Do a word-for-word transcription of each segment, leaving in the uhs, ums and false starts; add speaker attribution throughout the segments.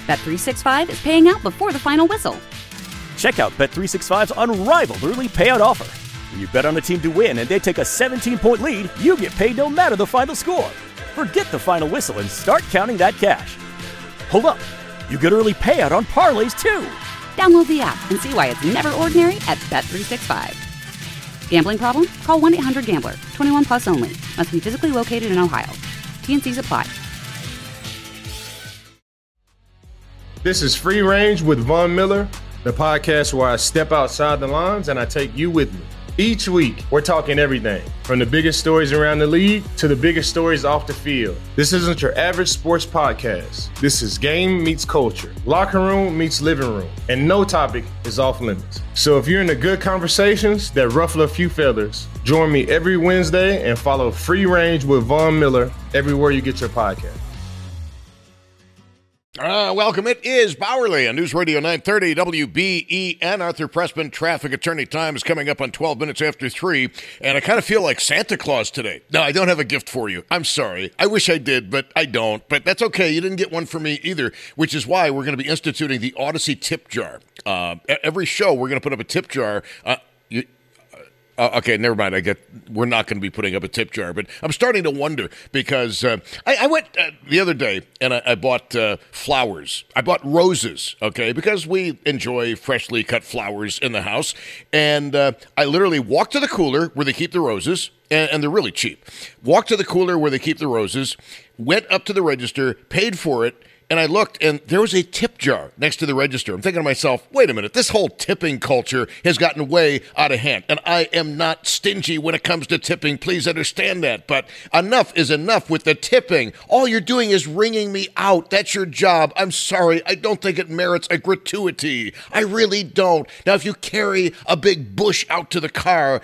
Speaker 1: Bet three sixty-five is paying out before the final whistle.
Speaker 2: Check out Bet three sixty-five's unrivaled early payout offer. When you bet on a team to win and they take a seventeen-point lead, you get paid no matter the final score. Forget the final whistle and start counting that cash. Hold up. You get early payout on parlays, too.
Speaker 1: Download the app and see why it's never ordinary at Bet three sixty-five. Gambling problem? Call one eight hundred gambler. twenty-one plus only. Must be physically located in Ohio. T N Cs apply.
Speaker 3: This is Free Range with Von Miller, the podcast where I step outside the lines and I take you with me. Each week, we're talking everything from the biggest stories around the league to the biggest stories off the field. This isn't your average sports podcast. This is game meets culture, locker room meets living room, and no topic is off limits. So if you're into good conversations that ruffle a few feathers, join me every Wednesday and follow Free Range with Von Miller everywhere you get your podcast.
Speaker 4: Uh, welcome. It is Bowerly on News Radio nine thirty W B E N. Arthur Pressman, traffic attorney time is coming up on twelve minutes after three, and I kind of feel like Santa Claus today. No, I don't have a gift for you. I'm sorry. I wish I did, but I don't. But that's okay. You didn't get one for me either, which is why we're going to be instituting the Odyssey tip jar. Uh, every show, we're going to put up a tip jar. Uh, you, Uh, okay, never mind. I get we're not going to be putting up a tip jar, but I'm starting to wonder because uh, I, I went uh, the other day and I, I bought uh, flowers. I bought roses, okay, because we enjoy freshly cut flowers in the house. And uh, I literally walked to the cooler where they keep the roses, and, and they're really cheap. Walked to the cooler where they keep the roses, went up to the register, paid for it. And I looked, and there was a tip jar next to the register. I'm thinking to myself, wait a minute, this whole tipping culture has gotten way out of hand. And I am not stingy when it comes to tipping. Please understand that. But enough is enough with the tipping. All you're doing is ringing me out. That's your job. I'm sorry. I don't think it merits a gratuity. I really don't. Now, if you carry a big bush out to the car,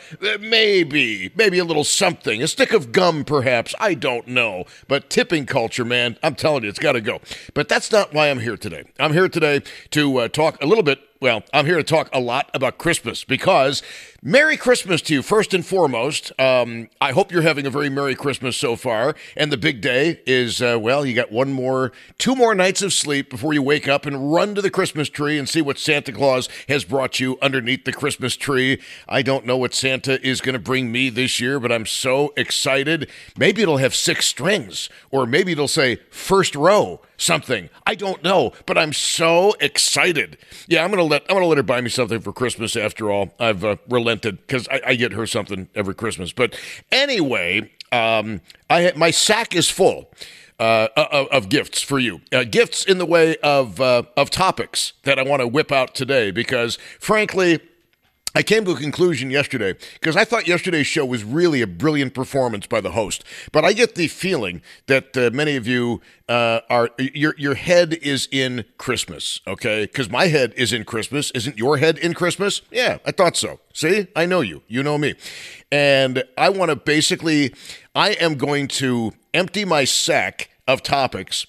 Speaker 4: maybe, maybe a little something. A stick of gum, perhaps. I don't know. But tipping culture, man, I'm telling you, it's got to go. But that's not why I'm here today. I'm here today to uh, talk a little bit, well, I'm here to talk a lot about Christmas because Merry Christmas to you, first and foremost. Um, I hope you're having a very Merry Christmas so far. And the big day is, uh, well, you got one more, two more nights of sleep before you wake up and run to the Christmas tree and see what Santa Claus has brought you underneath the Christmas tree. I don't know what Santa is going to bring me this year, but I'm so excited. Maybe it'll have six strings, or maybe it'll say first row something. I don't know, but I'm so excited. Yeah, I'm gonna let I'm gonna let her buy me something for Christmas. After all, I've uh, relented because I, I get her something every Christmas. But anyway, um, I my sack is full uh, of, of gifts for you. Uh, gifts in the way of uh, of topics that I want to whip out today because, frankly, I came to a conclusion yesterday because I thought yesterday's show was really a brilliant performance by the host. But I get the feeling that uh, many of you uh, are your your head is in Christmas, okay? Because my head is in Christmas. Isn't your head in Christmas? Yeah, I thought so. See, I know you. You know me. And I want to basically, I am going to empty my sack of topics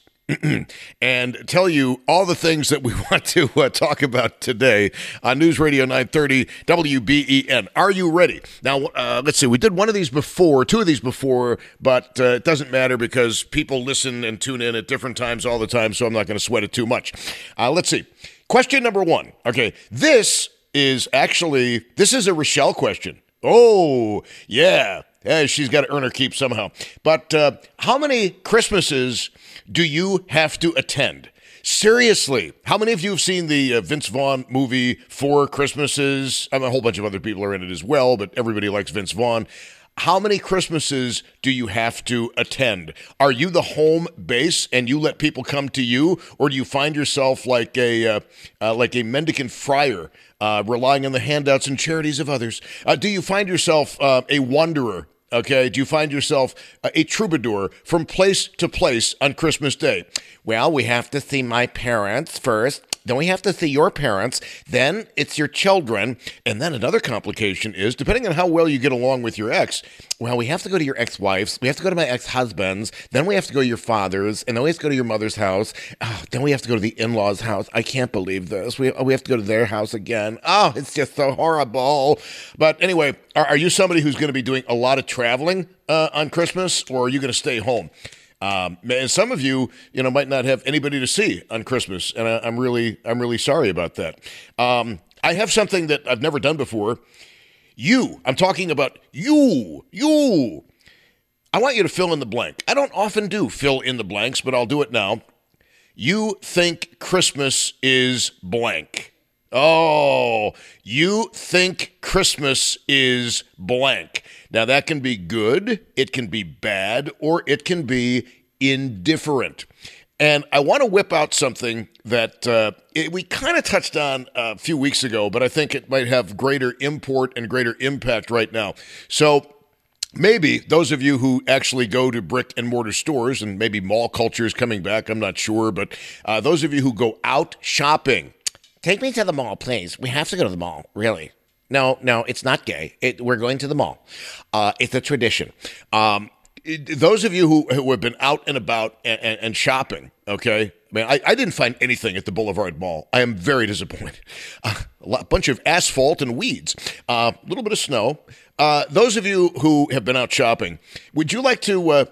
Speaker 4: and tell you all the things that we want to uh, talk about today on News Radio nine thirty W B E N. Are you ready? Now, uh, let's see. We did one of these before, two of these before, but uh, it doesn't matter because people listen and tune in at different times all the time, so I'm not going to sweat it too much. Uh, let's see. Question number one. Okay, this is actually, this is a Rochelle question. Oh, yeah. Yeah, she's got to earn her keep somehow. But uh, how many Christmases do you have to attend? Seriously, how many of you have seen the uh, Vince Vaughn movie, Four Christmases? I mean, a whole bunch of other people are in it as well, but everybody likes Vince Vaughn. How many Christmases do you have to attend? Are you the home base and you let people come to you, or do you find yourself like a uh, uh, like a mendicant friar, uh, relying on the handouts and charities of others? Uh, do you find yourself uh, a wanderer? Okay, do you find yourself uh, a troubadour from place to place on Christmas Day? Well, we have to see my parents first. Then we have to see your parents. Then it's your children. And then another complication is, depending on how well you get along with your ex, well, we have to go to your ex-wife's. We have to go to my ex-husband's. Then we have to go to your father's. And then we have to go to your mother's house. Oh, then we have to go to the in-laws' house. I can't believe this. We, we have to go to their house again. Oh, it's just so horrible. But anyway, are, are you somebody who's going to be doing a lot of traveling uh, on Christmas, or are you going to stay home? Um, and some of you, you know, might not have anybody to see on Christmas, and I, I'm really, I'm really sorry about that. Um, I have something that I've never done before. You, I'm talking about you, you. I want you to fill in the blank. I don't often do fill in the blanks, but I'll do it now. You think Christmas is blank. Oh, you think Christmas is blank. Now, that can be good, it can be bad, or it can be indifferent. And I want to whip out something that uh, it, we kind of touched on a few weeks ago, but I think it might have greater import and greater impact right now. So maybe those of you who actually go to brick and mortar stores, and maybe mall culture is coming back, I'm not sure, but uh, those of you who go out shopping, take me to the mall, please. We have to go to the mall, really. No, no, it's not gay. It, we're going to the mall. Uh, it's a tradition. Um, it, those of you who, who have been out and about and, and, and shopping, okay? I mean, I, I didn't find anything at the Boulevard Mall. I am very disappointed. Uh, a lot, bunch of asphalt and weeds. A uh, little bit of snow. Uh, those of you who have been out shopping, would you like to uh,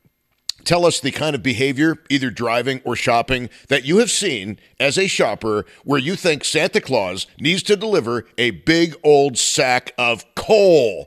Speaker 4: tell us the kind of behavior, either driving or shopping, that you have seen as a shopper where you think Santa Claus needs to deliver a big old sack of coal?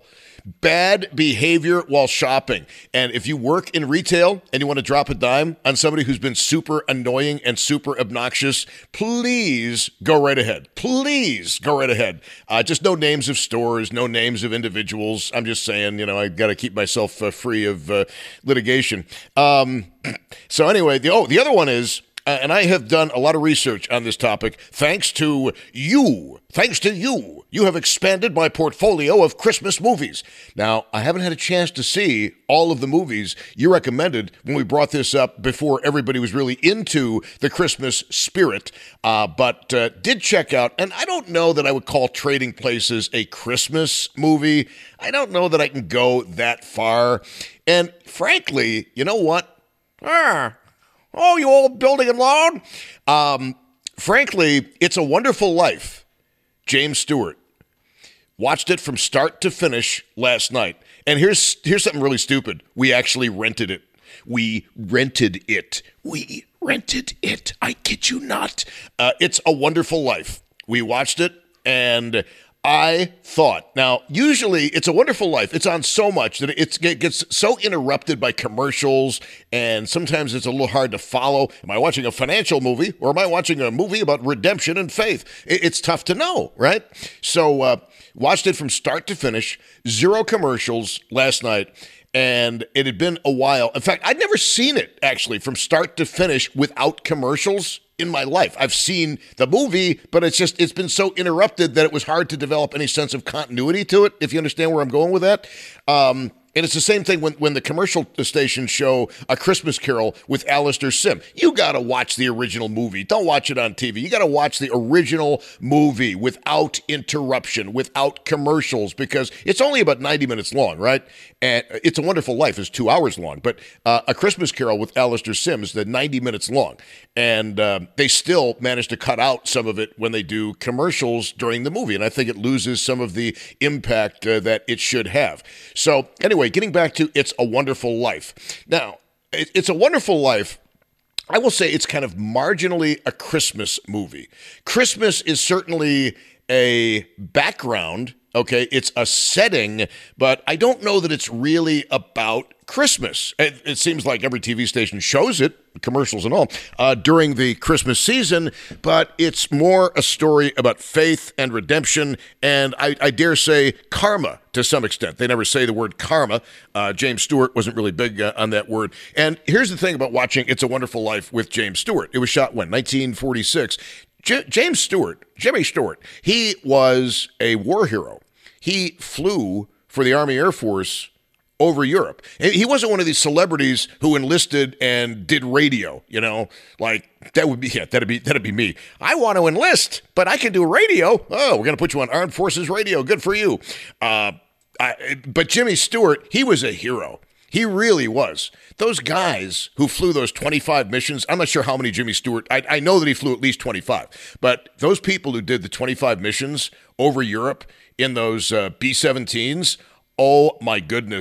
Speaker 4: Bad behavior while shopping. And if you work in retail and you want to drop a dime on somebody who's been super annoying and super obnoxious, please go right ahead. Please go right ahead. Uh, just no names of stores, no names of individuals. I'm just saying, you know, I got to keep myself uh, free of uh, litigation. Um, so anyway, the oh, the other one is, Uh, and I have done a lot of research on this topic. Thanks to you, thanks to you, you have expanded my portfolio of Christmas movies. Now, I haven't had a chance to see all of the movies you recommended when we brought this up before everybody was really into the Christmas spirit, uh, but uh, did check out, and I don't know that I would call Trading Places a Christmas movie. I don't know that I can go that far. And frankly, you know what? Ah, Oh, you old building and loan. Um, frankly, It's a Wonderful Life. James Stewart. Watched it from start to finish last night. And here's here's something really stupid. We actually rented it. We rented it. We rented it. I kid you not. Uh, It's a Wonderful Life. We watched it, and I thought, now, usually It's a Wonderful Life. It's on so much that it's, it gets so interrupted by commercials, and sometimes it's a little hard to follow. Am I watching a financial movie, or am I watching a movie about redemption and faith? It, it's tough to know, right? So uh, watched it from start to finish, zero commercials last night, and it had been a while. In fact, I'd never seen it, actually, from start to finish without commercials in my life. I've seen the movie, but it's just, it's been so interrupted that it was hard to develop any sense of continuity to it, if you understand where I'm going with that. Um, and it's the same thing when, when the commercial stations show A Christmas Carol with Alistair Sim. You got to watch the original movie. Don't watch it on T V. You got to watch the original movie without interruption, without commercials, because it's only about ninety minutes long, right? And It's a Wonderful Life is two hours long, but uh, A Christmas Carol with Alistair Sim is the ninety minutes long. And um, they still manage to cut out some of it when they do commercials during the movie. And I think it loses some of the impact uh, that it should have. So anyway, getting back to It's a Wonderful Life. Now, It's a Wonderful Life, I will say it's kind of marginally a Christmas movie. Christmas is certainly a background, okay? It's a setting, but I don't know that it's really about Christmas. It, it seems like every T V station shows it, commercials and all, uh, during the Christmas season, but it's more a story about faith and redemption, and I, I dare say karma to some extent. They never say the word karma. Uh, James Stewart wasn't really big uh, on that word. And here's the thing about watching It's a Wonderful Life with James Stewart. It was shot when? nineteen forty-six. J- James Stewart, Jimmy Stewart, he was a war hero. He flew for the Army Air Force over Europe. He wasn't one of these celebrities who enlisted and did radio, you know, like that would be, yeah, that'd be, that'd be me. I want to enlist, but I can do radio. Oh, we're going to put you on Armed Forces Radio. Good for you. Uh, I, but Jimmy Stewart, he was a hero. He really was. Those guys who flew those twenty-five missions, I'm not sure how many Jimmy Stewart, I, I know that he flew at least twenty-five, but those people who did the twenty-five missions over Europe in those uh, B seventeens, oh my goodness,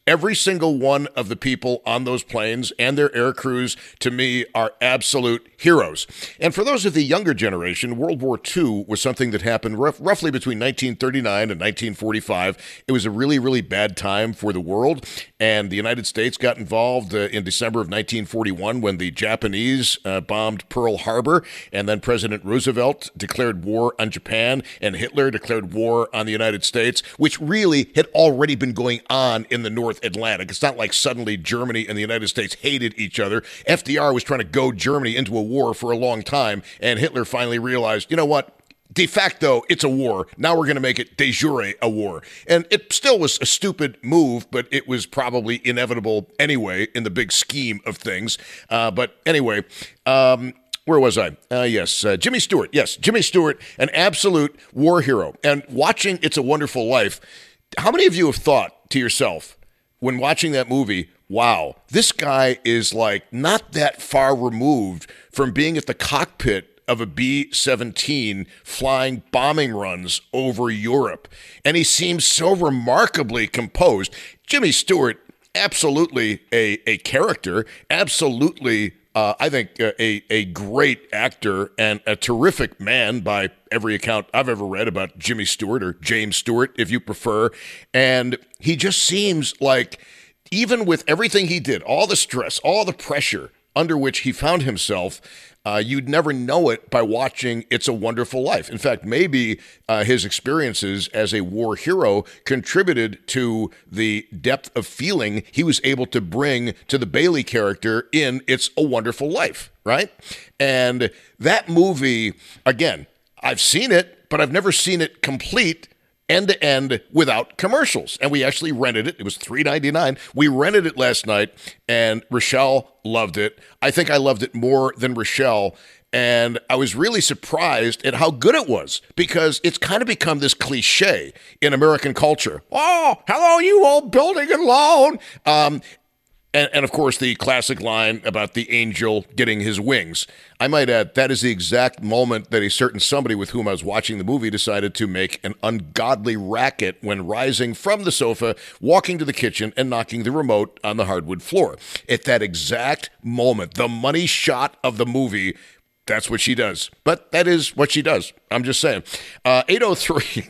Speaker 4: Every single one of the people on those planes and their air crews, to me, are absolute heroes. And for those of the younger generation, World War Two was something that happened rough, roughly between nineteen thirty-nine and nineteen forty-five. It was a really, really bad time for the world, and the United States got involved uh, in December of nineteen forty-one when the Japanese uh, bombed Pearl Harbor, and then President Roosevelt declared war on Japan, and Hitler declared war on the United States, which really had already been going on in the North Atlantic. It's not like suddenly Germany and the United States hated each other. F D R was trying to goad Germany into a war for a long time, and Hitler finally realized, you know what? De facto, it's a war. Now we're going to make it de jure a war. And it still was a stupid move, but it was probably inevitable anyway in the big scheme of things. Uh, but anyway, um, where was I? Uh, yes, uh, Jimmy Stewart. Yes, Jimmy Stewart, an absolute war hero. And watching It's a Wonderful Life, how many of you have thought to yourself, when watching that movie, wow, this guy is like not that far removed from being at the cockpit of a B seventeen flying bombing runs over Europe. And he seems so remarkably composed. Jimmy Stewart, absolutely a, a character, absolutely, uh, I think, uh, a, a great actor and a terrific man by every account I've ever read about Jimmy Stewart, or James Stewart, if you prefer. And he just seems like, even with everything he did, all the stress, all the pressure under which he found himself, uh, you'd never know it by watching It's a Wonderful Life. In fact, maybe uh, his experiences as a war hero contributed to the depth of feeling he was able to bring to the Bailey character in It's a Wonderful Life, right? And that movie, again, I've seen it, but I've never seen it complete end to end without commercials. And we actually rented it. It was three ninety-nine. We rented it last night, and Rochelle loved it. I think I loved it more than Rochelle. And I was really surprised at how good it was, because it's kind of become this cliche in American culture. Oh, hello, you old building and loan. Um, And, and, of course, the classic line about the angel getting his wings. I might add, that is the exact moment that a certain somebody with whom I was watching the movie decided to make an ungodly racket when rising from the sofa, walking to the kitchen, and knocking the remote on the hardwood floor. At that exact moment, the money shot of the movie, that's what she does. But that is what she does. I'm just saying. Uh, eight oh three...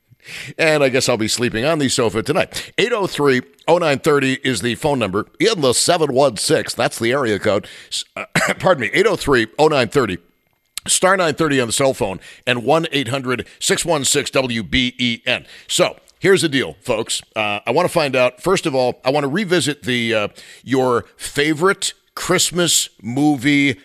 Speaker 4: And I guess I'll be sleeping on the sofa tonight. eight oh three oh nine thirty is the phone number in the seven one six. That's the area code. Uh, pardon me, eight oh three oh nine thirty. Star nine thirty on the cell phone, and one eight hundred six one six W B E N. So here's the deal, folks. Uh, I want to find out, first of all, I want to revisit the uh, your favorite Christmas movie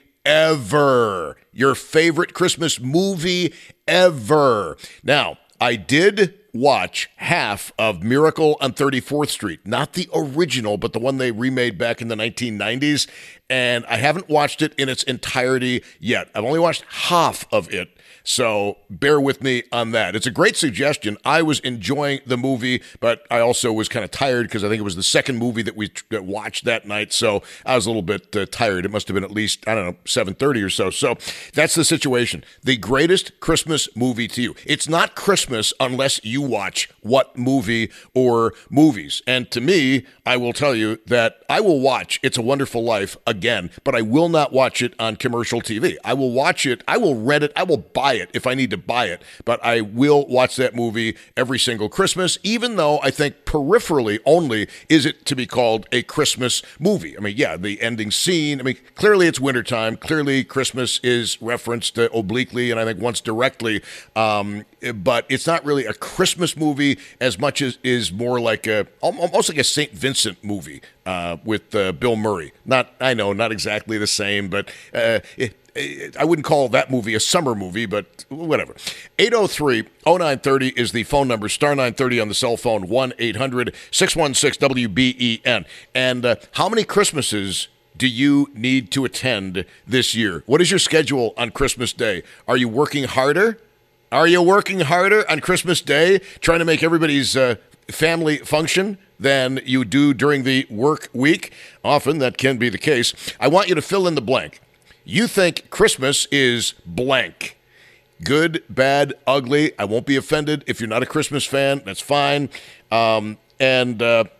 Speaker 4: ever. Your favorite Christmas movie ever. Now, I did watch half of Miracle on thirty-fourth Street, not the original, but the one they remade back in the nineteen nineties, and I haven't watched it in its entirety yet. I've only watched half of it, so bear with me on that. It's a great suggestion. I was enjoying the movie, but I also was kind of tired because I think it was the second movie that we that watched that night, so I was a little bit uh, tired. It must have been at least, I don't know, seven thirty or so. So that's the situation. The greatest Christmas movie to you. It's not Christmas unless you watch what movie or movies. And to me, I will tell you that I will watch It's a Wonderful Life again, but I will not watch it on commercial T V. I will watch it, I will rent it, I will buy it if I need to buy it, but I will watch that movie every single Christmas, even though I think peripherally only is it to be called a Christmas movie. I mean, yeah, the ending scene, I mean, clearly it's wintertime, clearly Christmas is referenced uh, obliquely and I think once directly, um, but it's not really a Christmas movie as much as is more like a, almost like a Saint Vincent movie uh, with uh, Bill Murray. Not, I know, not exactly the same, but uh, it, I wouldn't call that movie a summer movie, but whatever. eight oh three oh nine thirty is the phone number, star nine thirty on the cell phone, one eight hundred six one six W B E N. And uh, how many Christmases do you need to attend this year? What is your schedule on Christmas Day? Are you working harder? Are you working harder on Christmas Day, trying to make everybody's uh, family function than you do during the work week? Often that can be the case. I want you to fill in the blank. You think Christmas is blank. Good, bad, ugly. I won't be offended. If you're not a Christmas fan, that's fine. Um, and uh,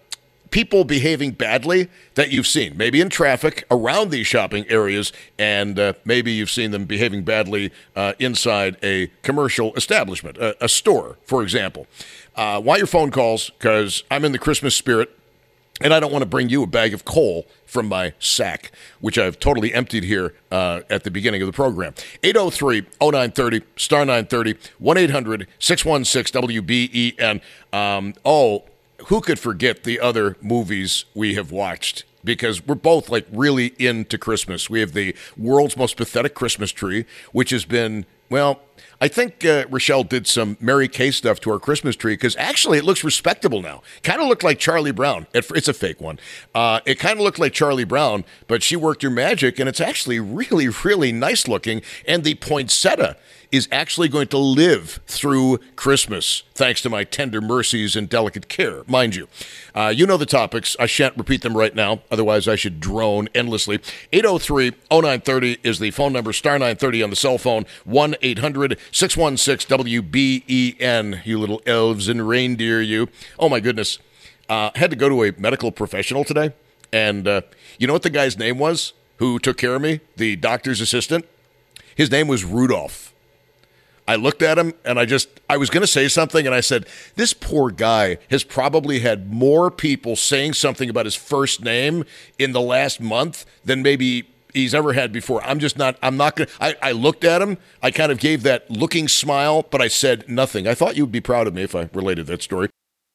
Speaker 4: people behaving badly that you've seen, maybe in traffic around these shopping areas, and uh, maybe you've seen them behaving badly uh, inside a commercial establishment, a, a store, for example. Uh, want your phone calls, because I'm in the Christmas spirit, and I don't want to bring you a bag of coal from my sack, which I've totally emptied here uh, at the beginning of the program. eight oh three oh nine thirty, star nine thirty, one eight hundred six one six W B E N. Um, oh, who could forget the other movies we have watched? Because we're both, like, really into Christmas. We have the world's most pathetic Christmas tree, which has been, well, I think uh, Rochelle did some Mary Kay stuff to our Christmas tree, because actually it looks respectable now. Kind of looked like Charlie Brown. It's a fake one. Uh, it kind of looked like Charlie Brown, but she worked her magic, and it's actually really, really nice looking. And the poinsettia is actually going to live through Christmas, thanks to my tender mercies and delicate care, mind you. Uh, you know the topics. I shan't repeat them right now, otherwise I should drone endlessly. eight oh three oh nine thirty is the phone number, star nine thirty on the cell phone, one eight hundred six one six W B E N, you little elves and reindeer, you. Oh, my goodness. Uh, had to go to a medical professional today, and uh, you know what the guy's name was who took care of me, the doctor's assistant? His name was Rudolph. I looked at him, and I just, I was going to say something, and I said, this poor guy has probably had more people saying something about his first name in the last month than maybe he's ever had before. I'm just not, I'm not going to, I, I looked at him, I kind of gave that looking smile, but I said nothing. I thought you would be proud of me if I related that story.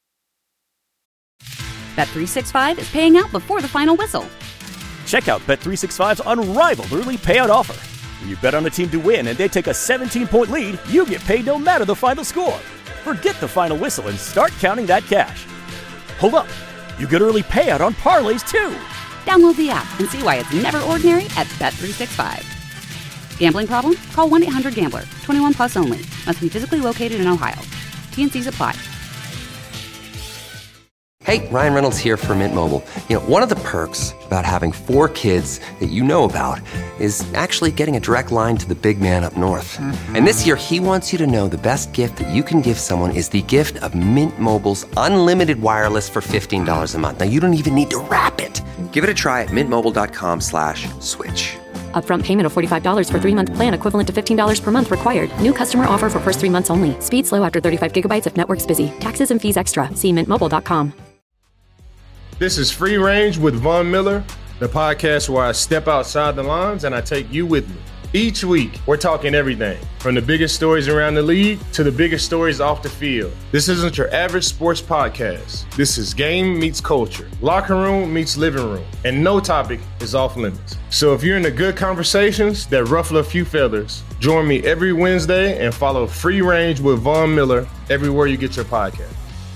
Speaker 1: Bet three sixty-five is paying out before the final whistle.
Speaker 2: Check out Bet three sixty-five's unrivaled early payout offer. When you bet on a team to win and they take a seventeen-point lead, you get paid no matter the final score. Forget the final whistle and start counting that cash. Hold up, you get early payout on parlays too.
Speaker 1: Download the app and see why it's never ordinary at Bet three sixty-five. Gambling problem? Call one eight hundred gambler. twenty-one plus only. Must be physically located in Ohio. T N Cs apply.
Speaker 5: Hey, Ryan Reynolds here for Mint Mobile. You know, one of the perks about having four kids that you know about is actually getting a direct line to the big man up north. Mm-hmm. And this year, he wants you to know the best gift that you can give someone is the gift of Mint Mobile's unlimited wireless for fifteen dollars a month. Now, you don't even need to wrap it. Give it a try at mintmobile.com slash switch.
Speaker 6: Upfront payment of forty-five dollars for three-month plan equivalent to fifteen dollars per month required. New customer offer for first three months only. Speed slow after thirty-five gigabytes if network's busy. Taxes and fees extra. See mint mobile dot com.
Speaker 3: This is Free Range with Von Miller, the podcast where I step outside the lines and I take you with me. Each week, we're talking everything from the biggest stories around the league to the biggest stories off the field. This isn't your average sports podcast. This is game meets culture, locker room meets living room, and no topic is off limits. So if you're into good conversations that ruffle a few feathers, join me every Wednesday and follow Free Range with Von Miller everywhere you get your podcast.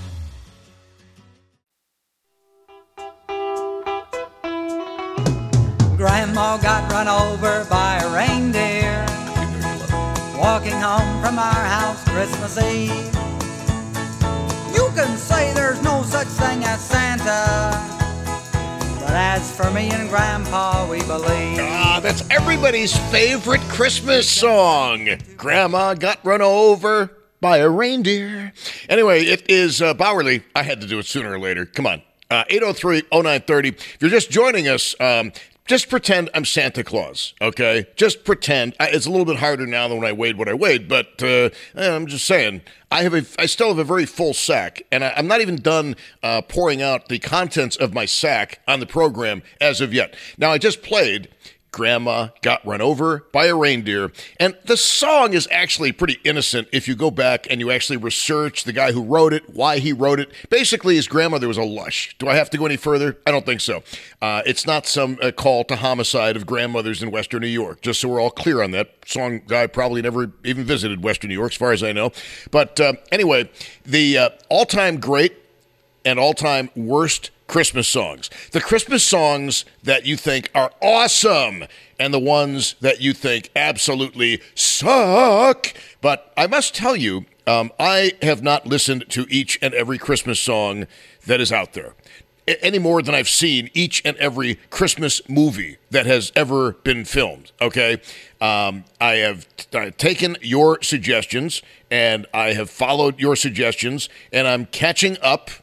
Speaker 7: Grandma got run over by a reindeer walking home from our house Christmas Eve. You can say there's no such thing as Santa, but as for me and Grandpa, we believe.
Speaker 4: Ah, that's everybody's favorite Christmas song. Grandma got run over by a reindeer. Anyway, it is uh, Bowerly. I had to do it sooner or later. Come on. Uh, eight oh three oh nine thirty. If you're just joining us, um, just pretend I'm Santa Claus, okay? Just pretend. I, it's a little bit harder now than when I weighed what I weighed, but uh, I'm just saying, I have a, I still have a very full sack, and I, I'm not even done uh, pouring out the contents of my sack on the program as of yet. Now, I just played Grandma Got Run Over by a Reindeer, and the song is actually pretty innocent if you go back and you actually research the guy who wrote it, why he wrote it. Basically, his grandmother was a lush. Do I have to go any further? I don't think so. Uh, it's not some uh, call to homicide of grandmothers in Western New York, just so we're all clear on that. Song guy probably never even visited Western New York, as far as I know. But uh, anyway, the uh, all-time great and all-time worst Christmas songs. The Christmas songs that you think are awesome and the ones that you think absolutely suck. But I must tell you, um, I have not listened to each and every Christmas song that is out there, any more than I've seen each and every Christmas movie that has ever been filmed, okay? Um, I have t- taken your suggestions, and I have followed your suggestions, and I'm catching up.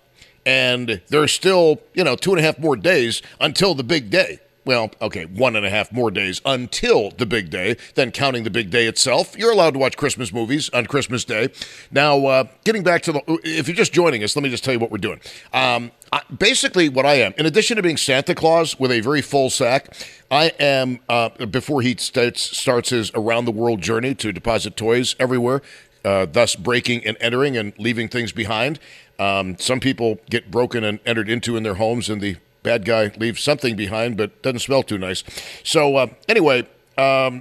Speaker 4: and there's still, you know, two and a half more days until the big day. Well, okay, one and a half more days until the big day, then counting the big day itself. You're allowed to watch Christmas movies on Christmas Day. Now, uh, getting back to the, if you're just joining us, let me just tell you what we're doing. Um, I, basically, what I am, in addition to being Santa Claus with a very full sack, I am, uh, before he starts, starts his around-the-world journey to deposit toys everywhere, uh, thus breaking and entering and leaving things behind. Um, some people get broken and entered into in their homes, and the bad guy leaves something behind, but doesn't smell too nice. So uh, anyway, um,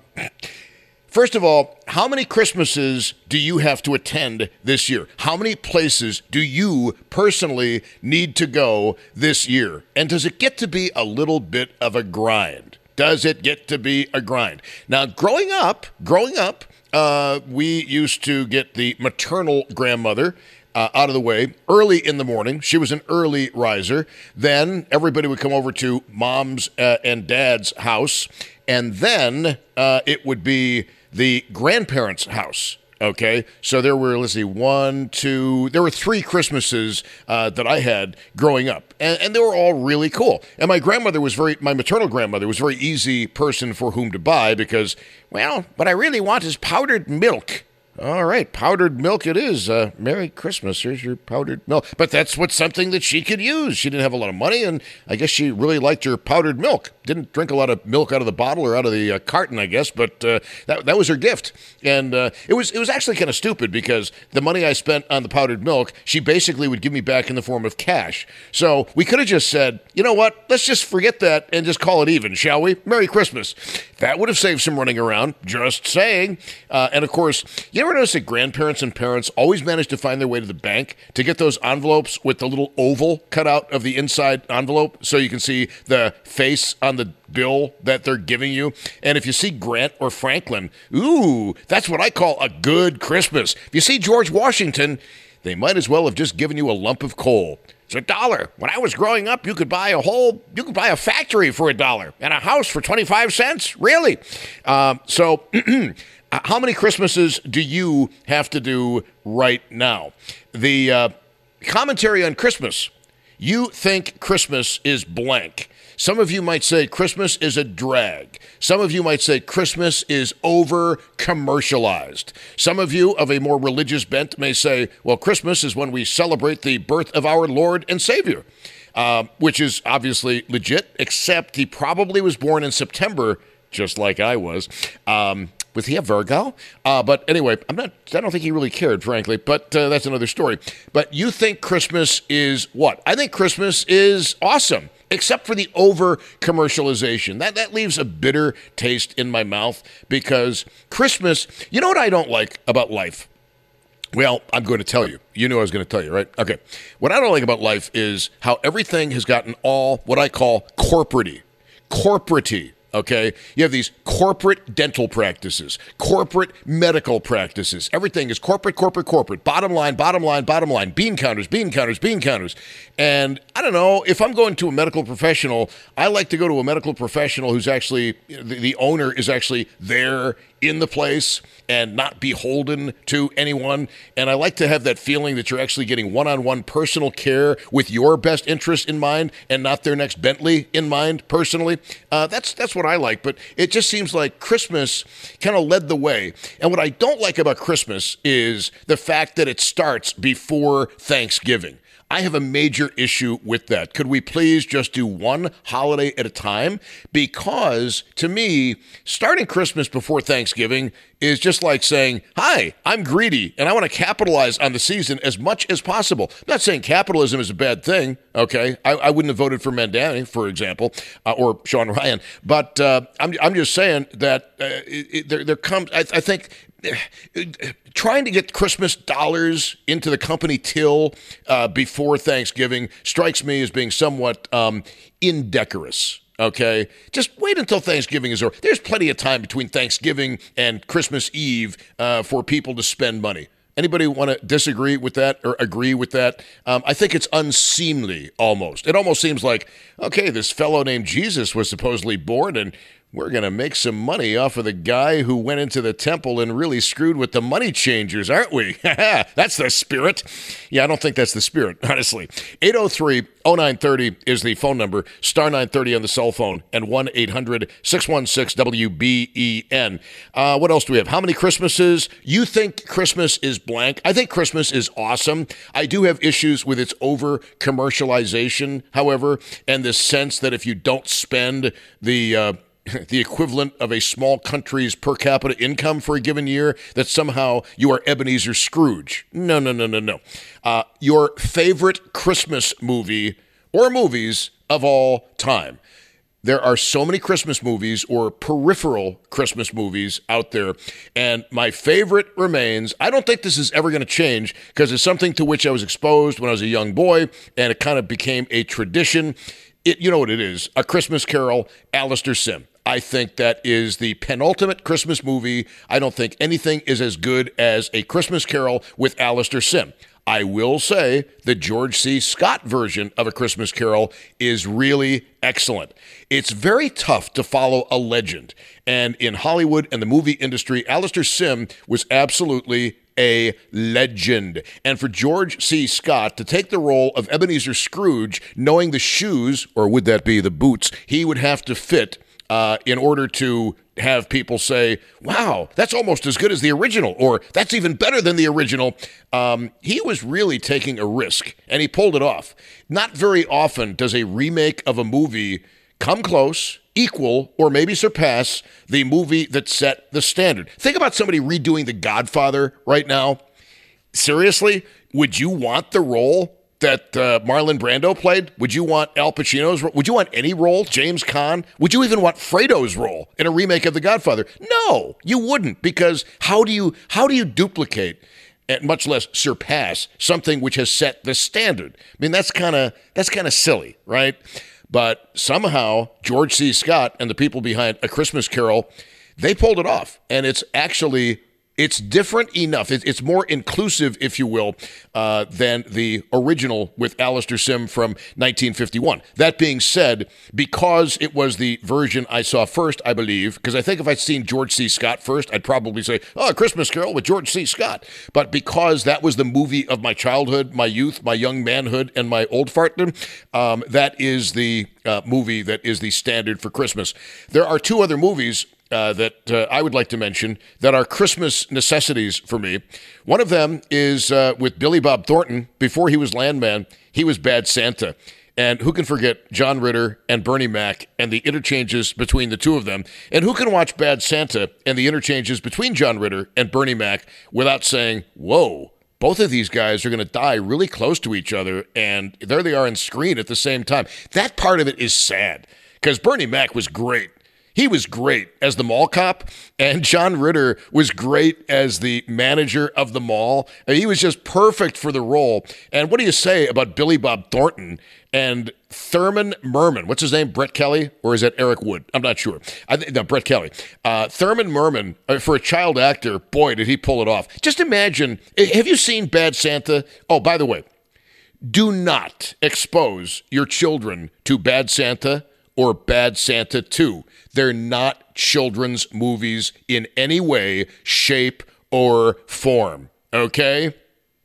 Speaker 4: first of all, how many Christmases do you have to attend this year? How many places do you personally need to go this year? And does it get to be a little bit of a grind? Does it get to be a grind? Now, growing up, growing up, uh, we used to get the maternal grandmother Uh, out of the way early in the morning. She was an early riser. Then everybody would come over to mom's uh, and dad's house, and then uh, it would be the grandparents' house. Okay, so there were, let's see, one, two, there were three Christmases uh, that I had growing up, and, and they were all really cool. And my grandmother was very, my maternal grandmother was a very easy person for whom to buy because, well, what I really want is powdered milk. All right, powdered milk it is. Uh, Merry Christmas. Here's your powdered milk. But that's what something that she could use. She didn't have a lot of money, and I guess she really liked her powdered milk. Didn't drink a lot of milk out of the bottle or out of the uh, carton, I guess, but uh, that that was her gift. And uh, it was it was actually kind of stupid because the money I spent on the powdered milk, she basically would give me back in the form of cash. So we could have just said, you know what, let's just forget that and just call it even, shall we? Merry Christmas. That would have saved some running around, just saying. Uh, and of course, you ever notice that grandparents and parents always manage to find their way to the bank to get those envelopes with the little oval cut out of the inside envelope so you can see the face on the bill that they're giving you? And if you see Grant or Franklin, ooh, that's what I call a good Christmas. If you see George Washington, they might as well have just given you a lump of coal. It's a dollar. When I was growing up, you could buy a whole, you could buy a factory for a dollar and a house for twenty-five cents. Really? Um, so how many Christmases do you have to do right now? The uh, commentary on Christmas. You think Christmas is blank. Some of you might say Christmas is a drag. Some of you might say Christmas is over-commercialized. Some of you of a more religious bent may say, well, Christmas is when we celebrate the birth of our Lord and Savior, uh, which is obviously legit, except he probably was born in September, just like I was. Um, was he a Virgo? Uh, but anyway, I'm not. I don't think he really cared, frankly, but uh, that's another story. But you think Christmas is what? I think Christmas is awesome, except for the over-commercialization. That that leaves a bitter taste in my mouth because Christmas, you know what I don't like about life? Well, I'm going to tell you. You knew I was going to tell you, right? Okay. What I don't like about life is how everything has gotten all what I call corporate-y. Corporate-y. Okay, you have these corporate dental practices, corporate medical practices. Everything is corporate, corporate, corporate. Bottom line, bottom line, bottom line. Bean counters, bean counters, bean counters. And I don't know, if I'm going to a medical professional, I like to go to a medical professional who's actually, the, the owner is actually there in the place and not beholden to anyone. And I like to have that feeling that you're actually getting one-on-one personal care with your best interest in mind and not their next Bentley in mind personally. Uh, that's that's what I like. But it just seems like Christmas kind of led the way. And what I don't like about Christmas is the fact that it starts before Thanksgiving. I have a major issue with that. Could we please just do one holiday at a time? Because to me, starting Christmas before Thanksgiving is just like saying, hi, I'm greedy and I want to capitalize on the season as much as possible. I'm not saying capitalism is a bad thing, okay? I, I wouldn't have voted for Mandani, for example, uh, or Sean Ryan. But uh, I'm, I'm just saying that uh, it, it, there, there comes, I, I think, trying to get Christmas dollars into the company till uh, before Thanksgiving strikes me as being somewhat um, indecorous. Okay, just wait until Thanksgiving is over. There's plenty of time between Thanksgiving and Christmas Eve uh, for people to spend money. Anybody want to disagree with that or agree with that? Um, I think it's unseemly almost. It almost seems like, okay, this fellow named Jesus was supposedly born, and we're going to make some money off of the guy who went into the temple and really screwed with the money changers, aren't we? That's the spirit. Yeah, I don't think that's the spirit, honestly. eight oh three oh nine thirty is the phone number, star nine thirty on the cell phone, and one eight hundred six one six W B E N. Uh, what else do we have? How many Christmases? You think Christmas is blank? I think Christmas is awesome. I do have issues with its over-commercialization, however, and the sense that if you don't spend the... Uh, the equivalent of a small country's per capita income for a given year, that somehow you are Ebenezer Scrooge. No, no, no, no, no. Uh, your favorite Christmas movie or movies of all time. There are so many Christmas movies or peripheral Christmas movies out there, and my favorite remains, I don't think this is ever going to change because it's something to which I was exposed when I was a young boy, and it kind of became a tradition. It, you know what it is, A Christmas Carol, Alastair Sim. I think that is the penultimate Christmas movie. I don't think anything is as good as A Christmas Carol with Alastair Sim. I will say the George C. Scott version of A Christmas Carol is really excellent. It's very tough to follow a legend. And in Hollywood and the movie industry, Alastair Sim was absolutely a legend. And for George C. Scott to take the role of Ebenezer Scrooge, knowing the shoes, or would that be the boots, he would have to fit Uh, in order to have people say, wow, that's almost as good as the original, or that's even better than the original. Um, he was really taking a risk, and he pulled it off. Not very often does a remake of a movie come close, equal, or maybe surpass the movie that set the standard. Think about somebody redoing The Godfather right now. Seriously, would you want the role that uh, Marlon Brando played? Would you want Al Pacino's role? Would you want any role? James Caan? Would you even want Fredo's role in a remake of The Godfather? No, you wouldn't, because how do you how do you duplicate and much less surpass something which has set the standard? I mean, that's kind of that's kind of silly, right? But somehow George C. Scott and the people behind A Christmas Carol, they pulled it off, and it's actually It's different enough. It's more inclusive, if you will, uh, than the original with Alastair Sim from nineteen fifty-one. That being said, because it was the version I saw first, I believe, because I think if I'd seen George C. Scott first, I'd probably say, oh, A Christmas Carol with George C. Scott. But because that was the movie of my childhood, my youth, my young manhood, and my old fartdom, um, that is the uh, movie that is the standard for Christmas. There are two other movies Uh, that uh, I would like to mention that are Christmas necessities for me. One of them is uh, with Billy Bob Thornton. Before he was Landman, he was Bad Santa. And who can forget John Ritter and Bernie Mac and the interchanges between the two of them? And who can watch Bad Santa and the interchanges between John Ritter and Bernie Mac without saying, whoa, both of these guys are going to die really close to each other, and there they are on screen at the same time. That part of it is sad, because Bernie Mac was great. He was great as the mall cop, and John Ritter was great as the manager of the mall. He was just perfect for the role. And what do you say about Billy Bob Thornton and Thurman Merman? What's his name? Brett Kelly? Or is that Eric Wood? I'm not sure. I th- no, Brett Kelly. Uh, Thurman Merman, uh, for a child actor, boy, did he pull it off. Just imagine, have you seen Bad Santa? Oh, by the way, do not expose your children to Bad Santa or Bad Santa two. They're not children's movies in any way, shape, or form, okay?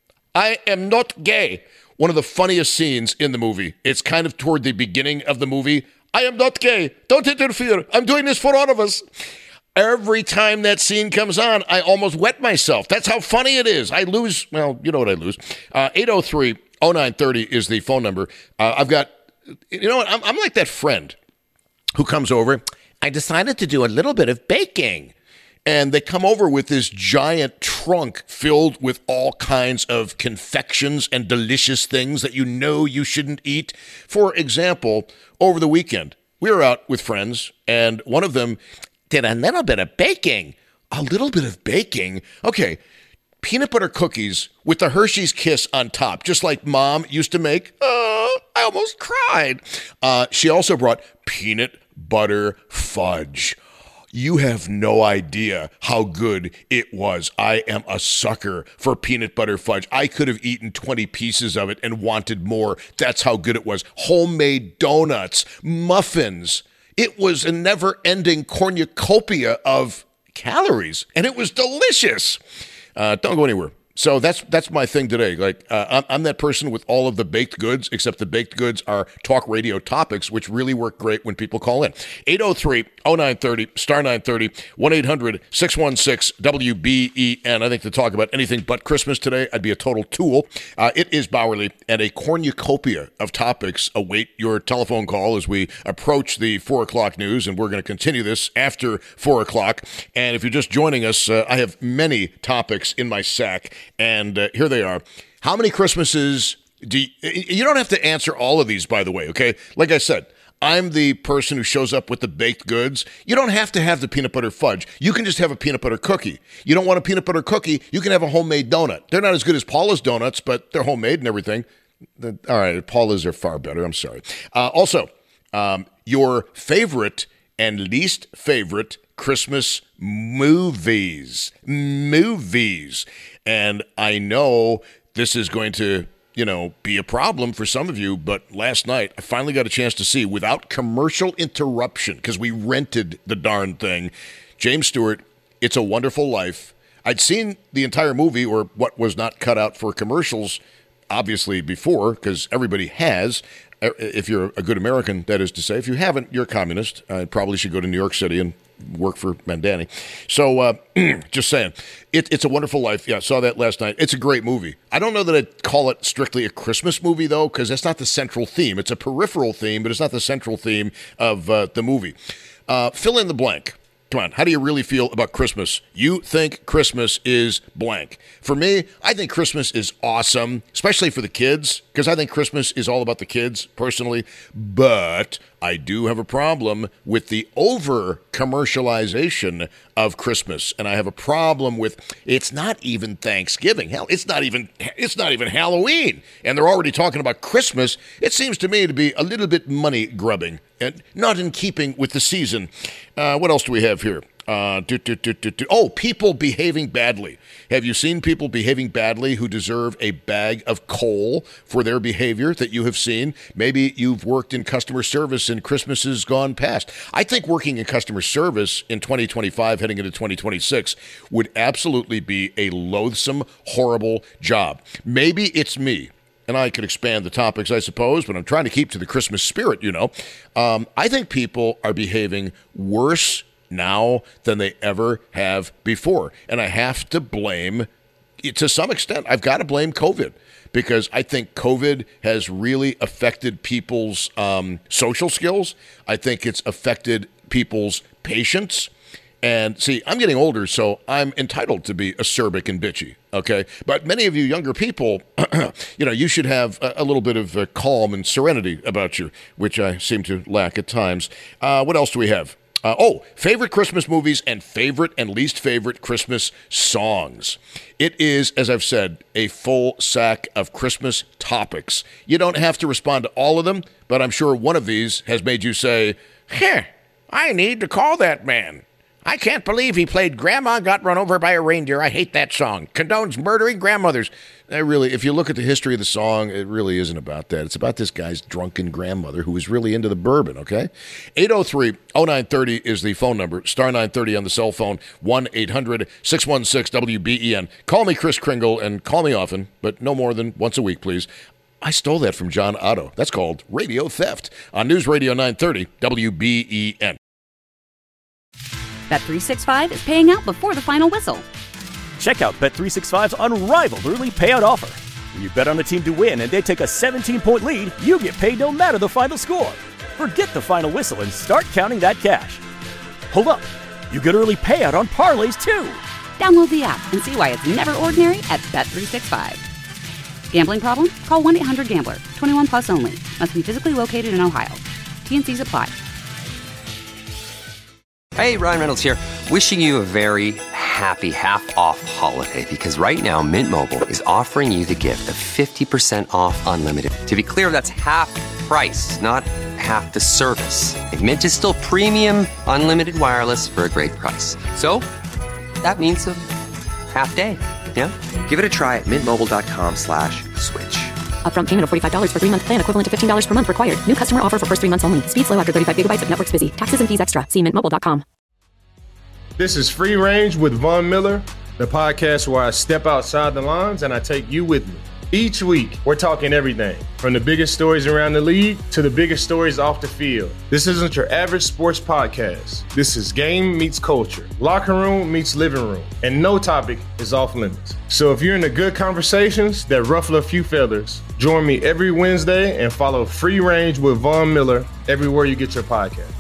Speaker 4: I am not gay. One of the funniest scenes in the movie. It's kind of toward the beginning of the movie. I am not gay. Don't interfere. I'm doing this for all of us. Every time that scene comes on, I almost wet myself. That's how funny it is. I lose, well, you know what I lose. Uh, eight oh three oh nine thirty is the phone number. Uh, I've got, you know what, I'm, I'm like that friend who comes over. I decided to do a little bit of baking. And they come over with this giant trunk filled with all kinds of confections and delicious things that you know you shouldn't eat. For example, over the weekend, we were out with friends, and one of them did a little bit of baking. A little bit of baking? Okay, peanut butter cookies with the Hershey's Kiss on top, just like Mom used to make. Oh, I almost cried. Uh, she also brought peanut butter fudge. You have no idea how good it was. I am a sucker for peanut butter fudge. I could have eaten twenty pieces of it and wanted more. That's how good it was. Homemade donuts, muffins. It was a never-ending cornucopia of calories, and it was delicious. Uh, don't go anywhere. So that's that's my thing today. Like uh, I'm, I'm that person with all of the baked goods, except the baked goods are talk radio topics, which really work great when people call in. eight oh three oh nine thirty, star nine thirty, one eight hundred six one six W B E N. I think to talk about anything but Christmas today, I'd be a total tool. Uh, it is Bauerle, and a cornucopia of topics await your telephone call as we approach the four o'clock news, and we're going to continue this after four o'clock. And if you're just joining us, uh, I have many topics in my sack. And uh, here they are. How many Christmases do you, you don't have to answer all of these, by the way, okay? Like I said, I'm the person who shows up with the baked goods. You don't have to have the peanut butter fudge. You can just have a peanut butter cookie. You don't want a peanut butter cookie, you can have a homemade donut. They're not as good as Paula's donuts, but they're homemade and everything. All right, Paula's are far better. I'm sorry. Uh, also, um, your favorite and least favorite Christmas movies. Movies. And I know this is going to, you know, be a problem for some of you, but last night I finally got a chance to see, without commercial interruption, because we rented the darn thing, James Stewart, It's a Wonderful Life. I'd seen the entire movie, or what was not cut out for commercials, obviously before, because everybody has. If you're a good American, that is to say. If you haven't, you're a communist. I probably should go to New York City and work for Mandani. So uh, just saying, it, It's a Wonderful Life. Yeah, I saw that last night. It's a great movie. I don't know that I'd call it strictly a Christmas movie, though, because that's not the central theme. It's a peripheral theme, but it's not the central theme of uh, the movie. Uh, fill in the blank. Come on, how do you really feel about Christmas? You think Christmas is blank. For me, I think Christmas is awesome, especially for the kids, because I think Christmas is all about the kids, personally. But I do have a problem with the over-commercialization of Christmas, and I have a problem with it's not even Thanksgiving. Hell, it's not even it's not even Halloween, and they're already talking about Christmas. It seems to me to be a little bit money-grubbing and not in keeping with the season. Uh, what else do we have here? Uh, do, do, do, do, do. Oh, people behaving badly. Have you seen people behaving badly who deserve a bag of coal for their behavior that you have seen? Maybe you've worked in customer service and Christmas has gone past. I think working in customer service in twenty twenty-five, heading into twenty twenty-six, would absolutely be a loathsome, horrible job. Maybe it's me. And I could expand the topics, I suppose, but I'm trying to keep to the Christmas spirit, you know. Um, I think people are behaving worse now than they ever have before. And I have to blame, to some extent, I've got to blame COVID, because I think COVID has really affected people's um, social skills. I think it's affected people's patience. And see, I'm getting older, so I'm entitled to be acerbic and bitchy, okay? But many of you younger people, you know, you should have a, a little bit of uh, calm and serenity about you, which I seem to lack at times. Uh, what else do we have? Uh, oh, favorite Christmas movies and favorite and least favorite Christmas songs. It is, as I've said, a full sack of Christmas topics. You don't have to respond to all of them, but I'm sure one of these has made you say, "Heh, I need to call that man. I can't believe he played Grandma Got Run Over by a Reindeer. I hate that song. Condones murdering grandmothers." I really, if you look at the history of the song, it really isn't about that. It's about this guy's drunken grandmother who was really into the bourbon, okay? eight oh three oh nine thirty is the phone number. Star nine thirty on the cell phone. one eight hundred six one six W B E N. Call me Chris Kringle, and call me often, but no more than once a week, please. I stole that from John Otto. That's called radio theft on News Radio nine thirty W B E N.
Speaker 1: Bet three sixty-five is paying out before the final whistle.
Speaker 2: Check out Bet three sixty-five's unrivaled early payout offer. When you bet on a team to win and they take a seventeen-point lead, you get paid no matter the final score. Forget the final whistle and start counting that cash. Hold up. You get early payout on parlays, too.
Speaker 1: Download the app and see why it's never ordinary at Bet three sixty-five. Gambling problem? Call one eight hundred gambler. twenty-one plus only. Must be physically located in Ohio. T N Cs apply.
Speaker 5: Hey, Ryan Reynolds here. Wishing you a very happy half-off holiday, because right now Mint Mobile is offering you the gift of fifty percent off unlimited. To be clear, that's half price, not half the service. And Mint is still premium unlimited wireless for a great price. So that means a half day. Yeah? Give it a try at mintmobile.com slash switch.
Speaker 6: Upfront payment of forty-five dollars for three-month plan equivalent to fifteen dollars per month required. New customer offer for first three months only. Speed slow after thirty-five gigabytes if network's busy. Taxes and fees extra. See mint mobile dot com.
Speaker 3: This is Free Range with Von Miller, the podcast where I step outside the lines and I take you with me. Each week, we're talking everything from the biggest stories around the league to the biggest stories off the field. This isn't your average sports podcast. This is game meets culture, locker room meets living room, and no topic is off limits. So if you're into good conversations that ruffle a few feathers, join me every Wednesday and follow Free Range with Von Miller everywhere you get your podcast.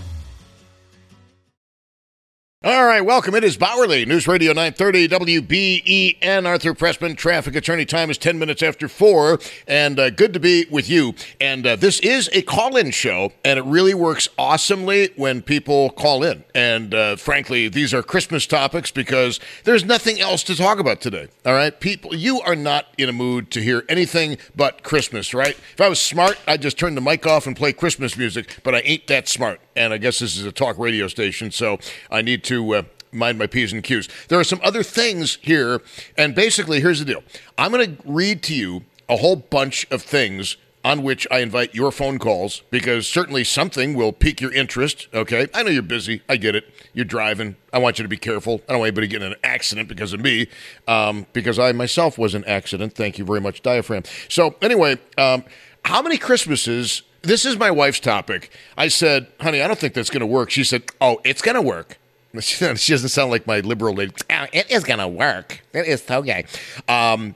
Speaker 4: All right, welcome. It is Bowerly, News Radio nine thirty W B E N. Arthur Pressman, traffic attorney. Time is ten minutes after four, and uh, good to be with you. And uh, this is a call-in show, and it really works awesomely when people call in. And uh, frankly, these are Christmas topics because there's nothing else to talk about today. All right, people, you are not in a mood to hear anything but Christmas, right? If I was smart, I'd just turn the mic off and play Christmas music, but I ain't that smart. And I guess this is a talk radio station, so I need to uh, mind my P's and Q's. There are some other things here, and basically, here's the deal. I'm going to read to you a whole bunch of things on which I invite your phone calls, because certainly something will pique your interest, okay? I know you're busy. I get it. You're driving. I want you to be careful. I don't want anybody to get in an accident because of me, um, because I myself was an accident. Thank you very much, Diaphragm. So anyway, um, how many Christmases... This is my wife's topic. I said, honey, I don't think that's going to work. She said, oh, it's going to work. She doesn't sound like my liberal lady. Oh, it is going to work. It is okay. Um,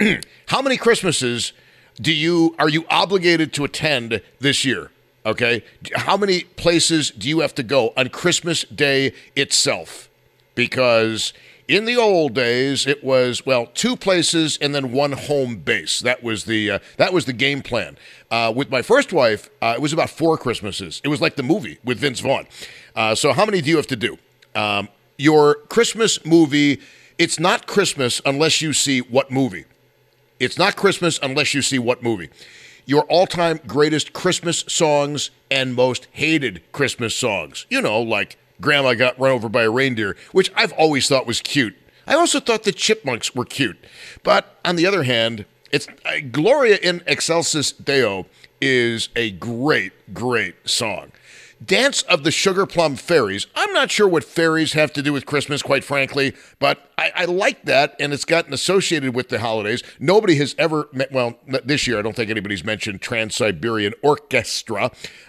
Speaker 4: how many Christmases do you are you obligated to attend this year? Okay. How many places do you have to go on Christmas Day itself? Because in the old days, it was, well, two places and then one home base. That was the uh, that was the game plan. Uh, with my first wife, uh, it was about four Christmases. It was like the movie with Vince Vaughn. Uh, so how many do you have to do? Um, your Christmas movie, it's not Christmas unless you see what movie. It's not Christmas unless you see what movie. Your all-time greatest Christmas songs and most hated Christmas songs. You know, like Grandma Got Run Over by a Reindeer, which I've always thought was cute. I also thought the Chipmunks were cute. But on the other hand, it's uh, Gloria in Excelsis Deo is a great, great song. Dance of the Sugar Plum Fairies. I'm not sure what fairies have to do with Christmas, quite frankly, but I, I like that, and it's gotten associated with the holidays. Nobody has ever, met, well, this year I don't think anybody's mentioned Trans-Siberian Orchestra.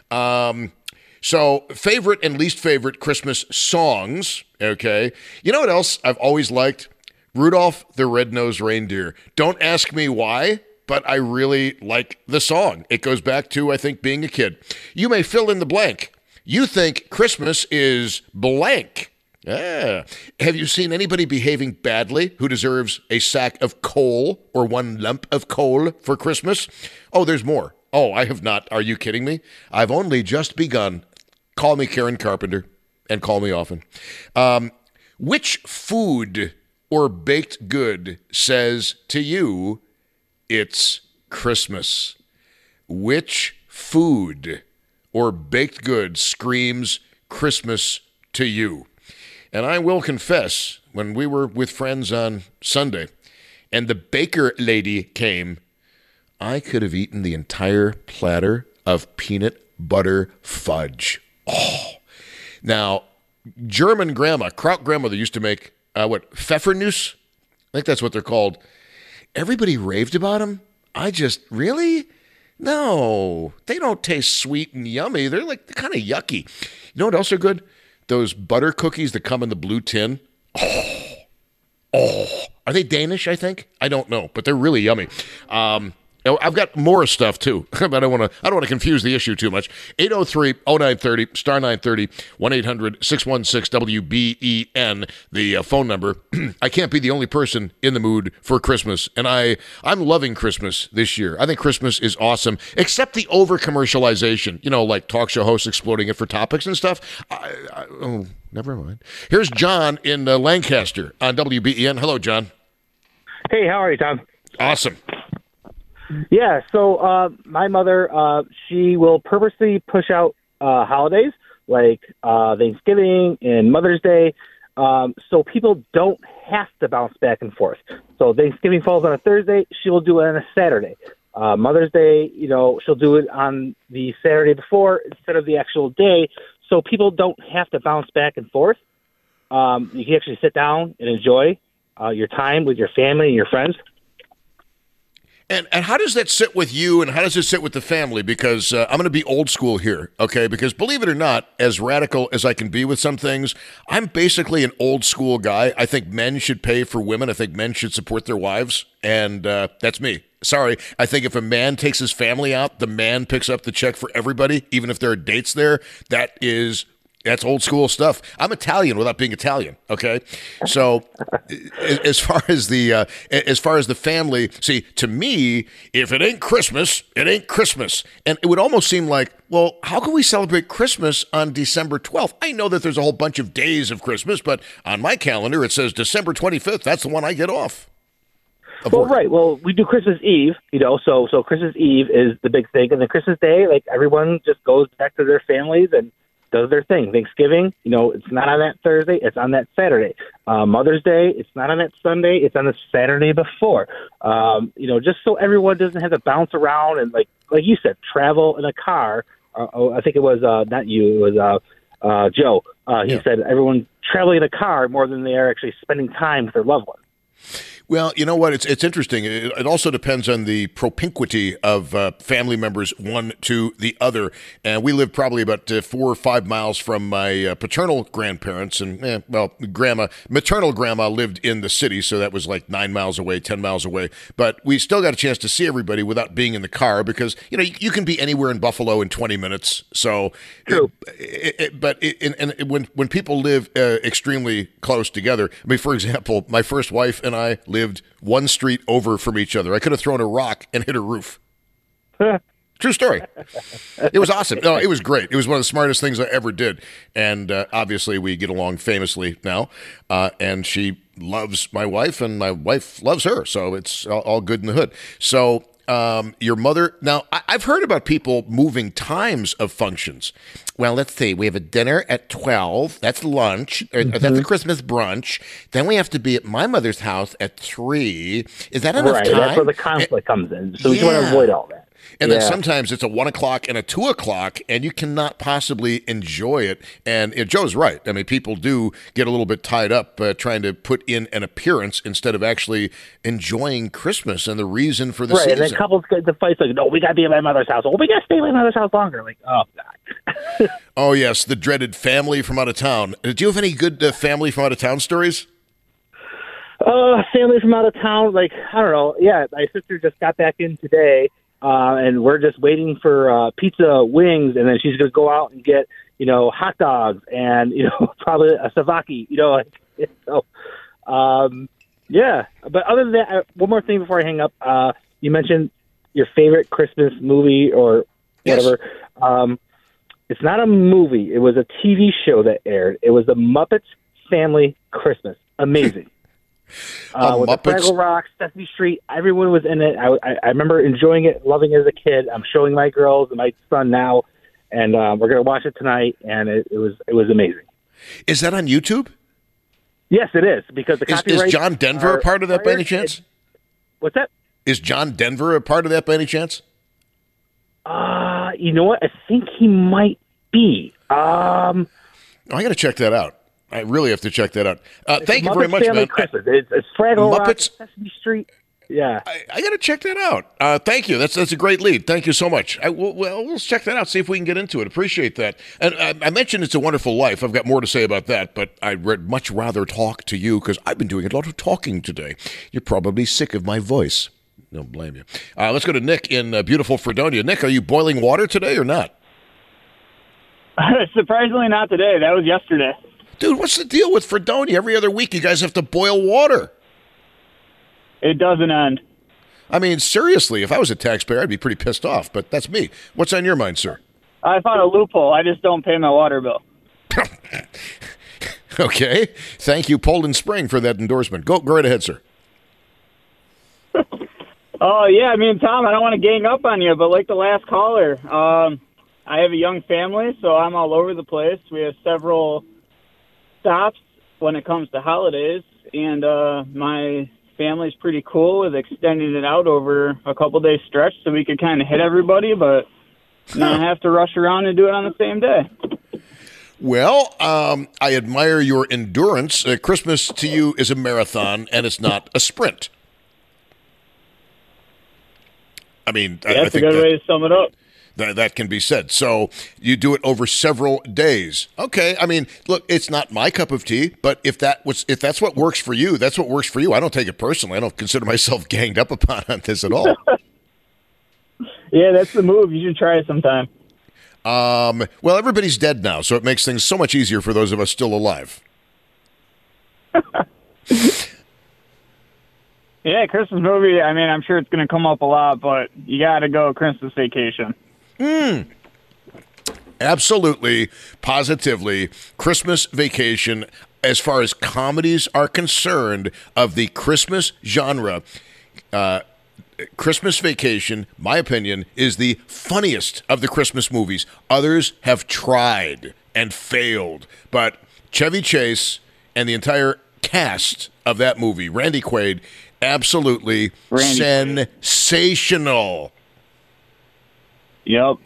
Speaker 4: Um... So, favorite and least favorite Christmas songs, okay? You know what else I've always liked? Rudolph the Red-Nosed Reindeer. Don't ask me why, but I really like the song. It goes back to, I think, being a kid. You may fill in the blank. You think Christmas is blank. Ah. Have you seen anybody behaving badly who deserves a sack of coal or one lump of coal for Christmas? Oh, there's more. Oh, I have not. Are you kidding me? I've only just begun. Call me Karen Carpenter, and call me often. Um, which food or baked good says to you, it's Christmas? Which food or baked good screams Christmas to you? And I will confess, when we were with friends on Sunday, and the baker lady came, I could have eaten the entire platter of peanut butter fudge. Oh, now, German grandma, Kraut grandmother used to make, uh, what, Pfeffernuss? I think that's what they're called. Everybody raved about them. I just, really? No, they don't taste sweet and yummy. They're like they're kind of yucky. You know what else are good? Those butter cookies that come in the blue tin. Oh, oh. Are they Danish, I think? I don't know, but they're really yummy. Um I've got more stuff too, but I don't want to. I don't want to confuse the issue too much. eight oh three oh nine thirty star nine thirty one eight hundred six one six W B E N the uh, phone number. I can't be the only person in the mood for Christmas, and I I'm loving Christmas this year. I think Christmas is awesome, except the over commercialization. You know, like talk show hosts exploiting it for topics and stuff. I, I, oh, never mind. Here's John in uh, Lancaster on W B E N. Hello, John.
Speaker 8: Hey, how are you, Tom?
Speaker 4: Awesome.
Speaker 8: Yeah, so uh, my mother, uh, she will purposely push out uh, holidays like uh, Thanksgiving and Mother's Day, um, so people don't have to bounce back and forth. So Thanksgiving falls on a Thursday, she will do it on a Saturday. Uh, Mother's Day, you know, she'll do it on the Saturday before instead of the actual day, so people don't have to bounce back and forth. Um, you can actually sit down and enjoy uh, your time with your family and your friends.
Speaker 4: And and how does that sit with you, and how does it sit with the family? Because uh, I'm going to be old school here, okay? Because believe it or not, as radical as I can be with some things, I'm basically an old school guy. I think men should pay for women. I think men should support their wives, and uh, that's me. Sorry, I think if a man takes his family out, the man picks up the check for everybody, even if there are dates there. That is... That's old school stuff. I'm Italian without being Italian. Okay, so as far as the uh, as far as the family, see, to me, if it ain't Christmas, it ain't Christmas, and it would almost seem like, well, how can we celebrate Christmas on December twelfth? I know that there's a whole bunch of days of Christmas, but on my calendar it says December twenty-fifth. That's the one I get off.
Speaker 8: Well, right. Well, we do Christmas Eve, you know, so so Christmas Eve is the big thing, and then Christmas Day, like everyone just goes back to their families and does their thing. Thanksgiving, you know, it's not on that Thursday, it's on that Saturday. Uh, Mother's Day, it's not on that Sunday, it's on the Saturday before. Um, you know, just so everyone doesn't have to bounce around and, like like you said, travel in a car. Uh, oh, I think it was uh, not you, it was uh, uh, Joe. Uh, he yeah. said everyone traveling in a car more than they are actually spending time with their loved ones.
Speaker 4: Well, you know what? It's it's interesting. It, it also depends on the propinquity of uh, family members, one to the other. And we live probably about uh, four or five miles from my uh, paternal grandparents. And, eh, well, grandma, maternal grandma lived in the city, so that was like nine miles away, ten miles away. But we still got a chance to see everybody without being in the car because, you know, you, you can be anywhere in Buffalo in twenty minutes. So,
Speaker 8: True.
Speaker 4: It, it, but it, and, and when, when people live uh, extremely close together, I mean, for example, my first wife and I lived one street over from each other. I could have thrown a rock and hit her roof. True story. It was awesome. No, it was great. It was one of the smartest things I ever did. And uh, obviously we get along famously now. Uh, and she loves my wife and my wife loves her. So it's all, all good in the hood. So um, your mother, now I, I've heard about people moving times of functions. Well, let's see. We have a dinner at twelve. That's lunch. Or, mm-hmm. That's a Christmas brunch. Then we have to be at my mother's house at three. Is that enough
Speaker 8: right,
Speaker 4: time?
Speaker 8: That's where the conflict comes in. So yeah. we want to avoid all that.
Speaker 4: And
Speaker 8: yeah.
Speaker 4: then sometimes it's a one o'clock and a two o'clock, and you cannot possibly enjoy it. And uh, Joe's right. I mean, people do get a little bit tied up uh, trying to put in an appearance instead of actually enjoying Christmas and the reason for the
Speaker 8: right,
Speaker 4: season.
Speaker 8: And then couples get the fights like, no, we got to be at my mother's house. Oh, we got to stay at my mother's house longer. Like, oh, God.
Speaker 4: Oh, yes, the dreaded family from out of town. Uh, do you have any good uh, family from out of town stories?
Speaker 8: Uh, family from out of town, like, I don't know. Yeah, my sister just got back in today. Uh, and we're just waiting for uh, pizza, wings, and then she's going to go out and get, you know, hot dogs and, you know, probably a Savaki, you know. So, um, yeah. But other than that, uh, one more thing before I hang up. Uh, you mentioned your favorite Christmas movie or whatever. Yes. Um, it's not a movie. It was a T V show that aired. It was the Muppets Family Christmas. Amazing. Uh, with the Fraggle Rock, Sesame Street, everyone was in it. I, I, I remember enjoying it, loving it as a kid. I'm showing my girls and my son now, and uh, we're going to watch it tonight. And it, it was it was amazing.
Speaker 4: Is that on YouTube?
Speaker 8: Yes, it is because the
Speaker 4: is,
Speaker 8: copyright.
Speaker 4: Is John Denver a part of that by any chance?
Speaker 8: It, what's that?
Speaker 4: Is John Denver a part of that by any chance?
Speaker 8: Uh, you know what? I think he might be. Um,
Speaker 4: oh, I got to check that out. I really have to check that out. Uh, thank you
Speaker 8: Muppets
Speaker 4: very much,
Speaker 8: Family
Speaker 4: man.
Speaker 8: Christmas. It's, it's Fraggle
Speaker 4: Muppets,
Speaker 8: Rock, Sesame Street. Yeah,
Speaker 4: I, I got to check that out. Uh, thank you. That's that's a great lead. Thank you so much. I, well, well, let's check that out. See if we can get into it. Appreciate that. And I, I mentioned It's a Wonderful Life. I've got more to say about that, but I'd much rather talk to you because I've been doing a lot of talking today. You're probably sick of my voice. Don't blame you. Uh, let's go to Nick in uh, beautiful Fredonia. Nick, are you boiling water today or not?
Speaker 9: Surprisingly, not today. That was yesterday.
Speaker 4: Dude, what's the deal with Fredonia? Every other week you guys have to boil water.
Speaker 9: It doesn't end.
Speaker 4: I mean, seriously, if I was a taxpayer, I'd be pretty pissed off, but that's me. What's on your mind, sir?
Speaker 9: I found a loophole. I just don't pay my water bill.
Speaker 4: Okay. Thank you, Poland Spring, for that endorsement. Go, go right ahead, sir.
Speaker 9: Oh, yeah, I mean, Tom, I don't want to gang up on you, but like the last caller, um, I have a young family, so I'm all over the place. We have several stops when it comes to holidays, and uh, my family's pretty cool with extending it out over a couple day stretch so we could kind of hit everybody, but not have to rush around and do it on the same day.
Speaker 4: Well, um, I admire your endurance. Uh, Christmas to you is a marathon, and it's not a sprint. I mean,
Speaker 9: Yeah,
Speaker 4: I, I
Speaker 9: that's a
Speaker 4: think
Speaker 9: good
Speaker 4: that,
Speaker 9: way to sum it up.
Speaker 4: that that can be said. So you do it over several days. Okay, I mean, look, it's not my cup of tea, but if that was if that's what works for you, that's what works for you. I don't take it personally. I don't consider myself ganged up upon on this at all.
Speaker 9: Yeah, that's the move. You should try it sometime.
Speaker 4: Um, well, everybody's dead now, so it makes things so much easier for those of us still alive.
Speaker 9: Yeah, Christmas movie, I mean, I'm sure it's going to come up a lot, but you got to go Christmas Vacation.
Speaker 4: Mm. Absolutely, positively, Christmas Vacation, as far as comedies are concerned, of the Christmas genre, uh, Christmas Vacation, my opinion, is the funniest of the Christmas movies. Others have tried and failed, but Chevy Chase and the entire cast of that movie, Randy Quaid, absolutely
Speaker 9: Randy.
Speaker 4: sensational.
Speaker 9: Yep.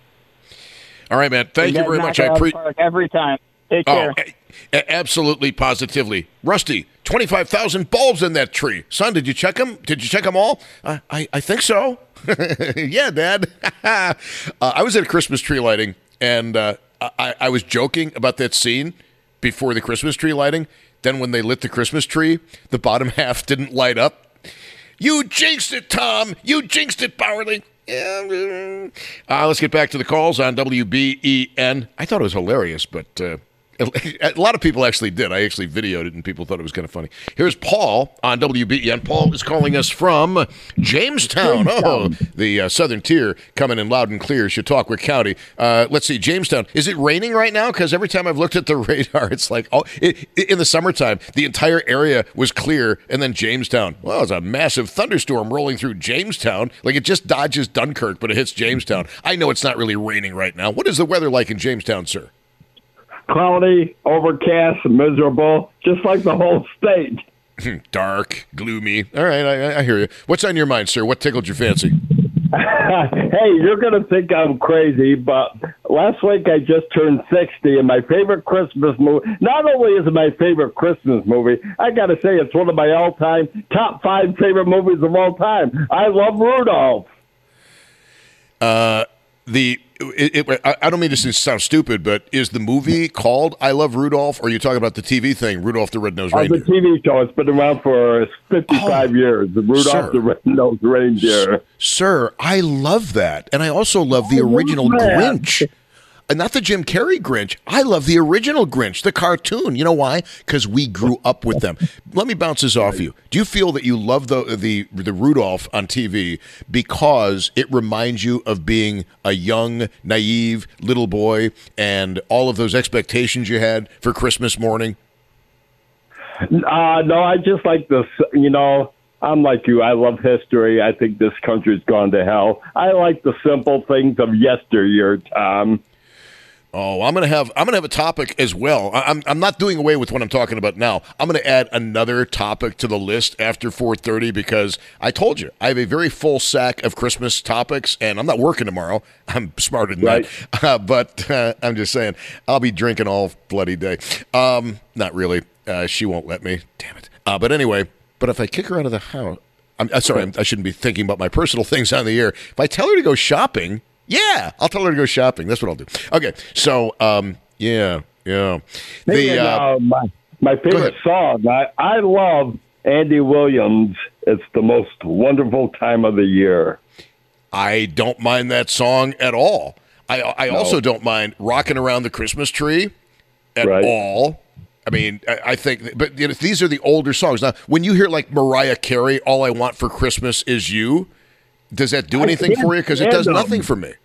Speaker 4: All right, man. Thank you very much. I appreciate
Speaker 9: every time. Take care.
Speaker 4: Oh, a- absolutely, positively. Rusty, twenty-five thousand bulbs in that tree. Son, did you check them? Did you check them all? Uh, I, I think so. Yeah, Dad. uh, I was at a Christmas tree lighting, and uh, I, I was joking about that scene before the Christmas tree lighting. Then when they lit the Christmas tree, the bottom half didn't light up. You jinxed it, Tom. You jinxed it, Bowerly. Uh, let's get back to the calls on W B E N. I thought it was hilarious, but uh, a lot of people actually did. I actually videoed it, and people thought it was kind of funny. Here's Paul on W B E N. Paul is calling us from Jamestown. Oh, the uh, southern tier coming in loud and clear, Chautauqua County. Uh, let's see, Jamestown. Is it raining right now? Because every time I've looked at the radar, it's like, oh, it, it, in the summertime, the entire area was clear, and then Jamestown. Well, it's a massive thunderstorm rolling through Jamestown. Like it just dodges Dunkirk, but it hits Jamestown. I know it's not really raining right now. What is the weather like in Jamestown, sir?
Speaker 10: Cloudy, overcast, miserable, just like the whole state.
Speaker 4: Dark, gloomy. All right, I, I hear you. What's on your mind, sir? What tickled your fancy?
Speaker 10: Hey, you're going to think I'm crazy, but last week I just turned sixty, and my favorite Christmas movie, not only is it my favorite Christmas movie, I got to say it's one of my all-time, top five favorite movies of all time. I love Rudolph.
Speaker 4: Uh, the it, it, I don't mean to sound stupid, but is the movie called I Love Rudolph, or are you talking about the T V thing, Rudolph the Red-Nosed
Speaker 10: Oh,
Speaker 4: Reindeer?
Speaker 10: the T V show. It's been around for fifty-five
Speaker 4: Oh,
Speaker 10: years. The Rudolph
Speaker 4: sir.
Speaker 10: the Red-Nosed Reindeer.
Speaker 4: Sir, I love that. And I also love the original
Speaker 10: that.
Speaker 4: Grinch. And not the Jim Carrey Grinch. I love the original Grinch, the cartoon. You know why? Because we grew up with them. Let me bounce this off you. Do you feel that you love the, the the Rudolph on T V because it reminds you of being a young, naive little boy and all of those expectations you had for Christmas morning?
Speaker 10: Uh, no, I just like this, you know, I'm like you. I love history. I think this country's gone to hell. I like the simple things of yesteryear, Tom.
Speaker 4: Oh, I'm gonna have I'm gonna have a topic as well. I- I'm I'm not doing away with what I'm talking about now. I'm gonna add another topic to the list after four thirty because I told you I have a very full sack of Christmas topics, and I'm not working tomorrow. I'm smarter than
Speaker 10: Right.
Speaker 4: that, uh, but uh, I'm just saying I'll be drinking all bloody day. Um, not really. Uh, she won't let me. Damn it. Uh, but anyway, but if I kick her out of the house, I'm uh, sorry. I'm, I shouldn't be thinking about my personal things on the air. If I tell her to go shopping. Yeah, I'll tell her to go shopping. That's what I'll do. Okay, so, um, yeah, yeah.
Speaker 10: Hey,
Speaker 4: The,
Speaker 10: and,
Speaker 4: uh,
Speaker 10: uh, my, my favorite song, I, I love Andy Williams. It's the most wonderful time of the year.
Speaker 4: I don't mind that song at all. I, I
Speaker 10: No.
Speaker 4: also don't mind Rocking Around the Christmas Tree at
Speaker 10: Right.
Speaker 4: all. I mean, I, I think, but you know, these are the older songs. Now, when you hear like Mariah Carey, All I Want for Christmas Is You, does that do
Speaker 10: I
Speaker 4: anything
Speaker 10: can't
Speaker 4: for you? Because it
Speaker 10: stand
Speaker 4: does
Speaker 10: them.
Speaker 4: nothing for me.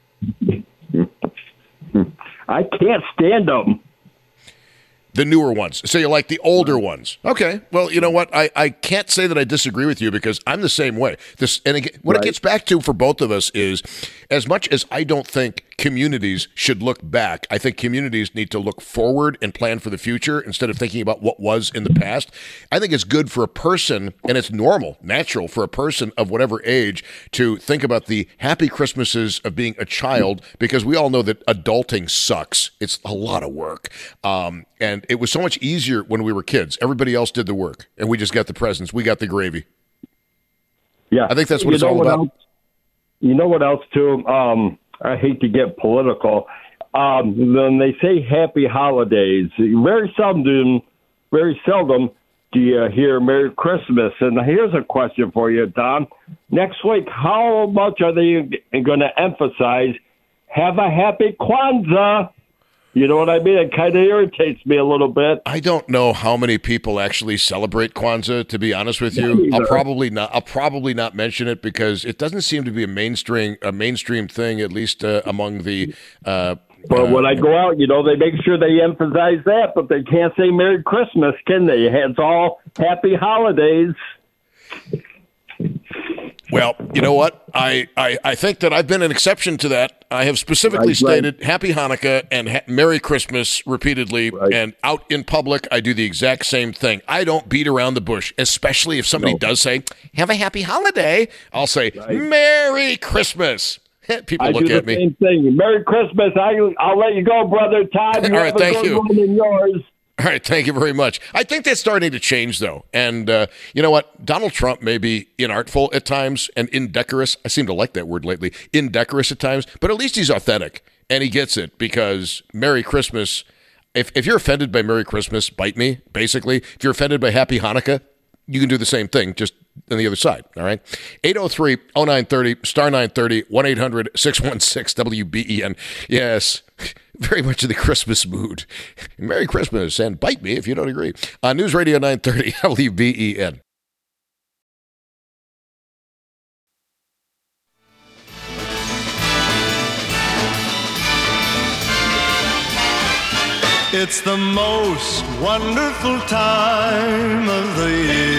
Speaker 10: I can't stand them.
Speaker 4: The newer ones. So you like the older ones. Okay. Well, you know what? I, I can't say that I disagree with you because I'm the same way. This and again, what
Speaker 10: Right.
Speaker 4: it gets back to for both of us is as much as I don't think communities should look back. I think communities need to look forward and plan for the future instead of thinking about what was in the past. I think it's good for a person, and it's normal, natural for a person of whatever age to think about the happy Christmases of being a child, because we all know that adulting sucks. It's a lot of work. Um, and it was so much easier when we were kids. Everybody else did the work, and we just got the presents. We got the gravy.
Speaker 10: Yeah.
Speaker 4: I think that's what
Speaker 10: you
Speaker 4: it's
Speaker 10: know
Speaker 4: all
Speaker 10: what
Speaker 4: about.
Speaker 10: Else? You know what else, too? Um, I hate to get political. Um, when they say happy holidays, very seldom, very seldom do you hear Merry Christmas. And here's a question for you, Don. Next week, how much are they going to emphasize have a happy Kwanzaa? You know what I mean? It kind of irritates me a little bit.
Speaker 4: I don't know how many people actually celebrate Kwanzaa, to be honest with you. I'll probably not. I'll probably not mention it because it doesn't seem to be a mainstream a mainstream thing, at least uh, among the. Uh,
Speaker 10: Well,
Speaker 4: uh,
Speaker 10: when I go out, you know, they make sure they emphasize that, but they can't say Merry Christmas, can they? It's all Happy Holidays.
Speaker 4: Well, you know what? I, I, I think that I've been an exception to that. I have specifically
Speaker 10: Right,
Speaker 4: stated
Speaker 10: right.
Speaker 4: Happy Hanukkah and ha- Merry Christmas repeatedly,
Speaker 10: Right.
Speaker 4: and out in public, I do the exact same thing. I don't beat around the bush, especially if somebody
Speaker 10: No.
Speaker 4: does say, have a happy holiday. I'll say,
Speaker 10: Right.
Speaker 4: Merry Christmas. People
Speaker 10: I
Speaker 4: look
Speaker 10: do the
Speaker 4: at me.
Speaker 10: same thing. Merry Christmas. I, I'll let you go, brother Todd. You
Speaker 4: All right,
Speaker 10: have a
Speaker 4: thank
Speaker 10: good
Speaker 4: you.
Speaker 10: one in yours.
Speaker 4: All right, thank you very much. I think that's starting to change, though. And uh, you know what? Donald Trump may be inartful at times and indecorous. I seem to like that word lately. Indecorous at times, but at least he's authentic. And he gets it because Merry Christmas, if, if you're offended by Merry Christmas, bite me, basically. If you're offended by Happy Hanukkah, you can do the same thing, just on the other side, all right? eight oh three oh nine thirty, star nine thirty, one eight hundred six one six W B E N. Yes, very much in the Christmas mood. Merry Christmas, and bite me if you don't agree. On News Radio nine thirty W B E N.
Speaker 11: It's the most wonderful time of the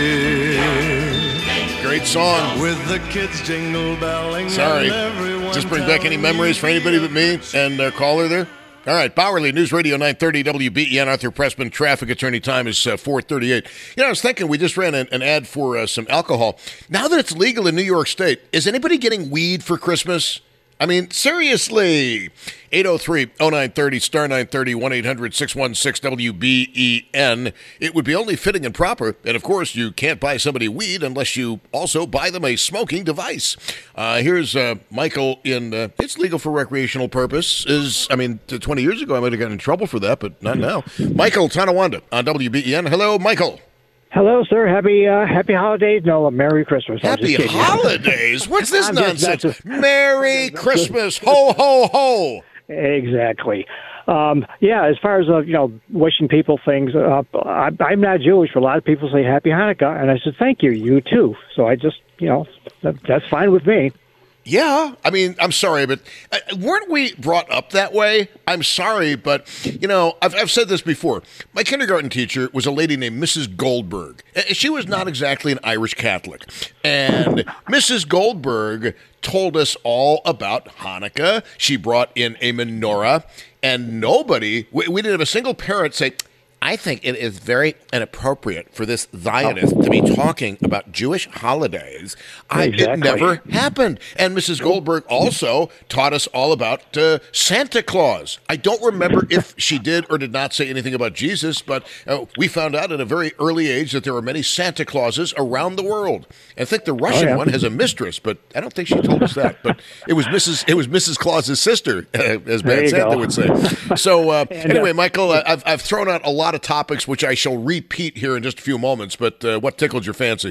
Speaker 11: year.
Speaker 4: Great song.
Speaker 11: With the kids jingle belling.
Speaker 4: Sorry.
Speaker 11: And everyone
Speaker 4: Just bring back any
Speaker 11: telling
Speaker 4: memories for anybody but me and uh, caller there. All right, Bowerly, News Radio nine thirty W B E N. Arthur Pressman, traffic attorney. Time is uh, four thirty-eight. You know, I was thinking, we just ran an, an ad for uh, some alcohol. Now that it's legal in New York State, is anybody getting weed for Christmas? I mean, seriously. eight oh three oh nine thirty, star nine thirty, one eight hundred six one six W B E N. It would be only fitting and proper. And, of course, you can't buy somebody weed unless you also buy them a smoking device. Uh, here's uh, Michael in, uh, it's legal for recreational purposes. I mean, twenty years ago, I might have gotten in trouble for that, but not now. Michael Tonawanda on W B E N. Hello, Michael.
Speaker 12: Hello, sir. Happy uh, Happy holidays. No, Merry Christmas. I'm
Speaker 4: Happy
Speaker 12: just kidding.
Speaker 4: holidays? What's this
Speaker 12: I'm just-
Speaker 4: nonsense?
Speaker 12: that's a-
Speaker 4: Merry Christmas. Ho, ho, ho.
Speaker 12: Exactly. Um, yeah, as far as, uh, you know, wishing people things, uh, I, I'm not Jewish, but a lot of people say Happy Hanukkah, and I said, thank you, you too. So I just, you know, that, that's fine with me.
Speaker 4: Yeah, I mean, I'm sorry, but uh, weren't we brought up that way? I'm sorry, but, you know, I've, I've said this before. My kindergarten teacher was a lady named Missus Goldberg. Uh, She was not exactly an Irish Catholic. And Missus Goldberg told us all about Hanukkah. She brought in a menorah, and nobody, we, we didn't have a single parent say, I think it is very inappropriate for this Zionist to be talking about Jewish holidays. I, it
Speaker 12: Exactly.
Speaker 4: never happened. And Missus Goldberg also taught us all about uh, Santa Claus. I don't remember if she did or did not say anything about Jesus, but uh, we found out at a very early age that there are many Santa Clauses around the world. I think the Russian
Speaker 12: Oh, yeah.
Speaker 4: one has a mistress, but I don't think she told us that. But it was Missus It was Missus Claus's sister, uh, as
Speaker 12: There
Speaker 4: Bad
Speaker 12: you
Speaker 4: Santa
Speaker 12: go.
Speaker 4: would say. So uh,
Speaker 12: And, uh,
Speaker 4: anyway, Michael, uh, I've I've thrown out a lot of topics which I shall repeat here in just a few moments. But uh, what tickled your fancy?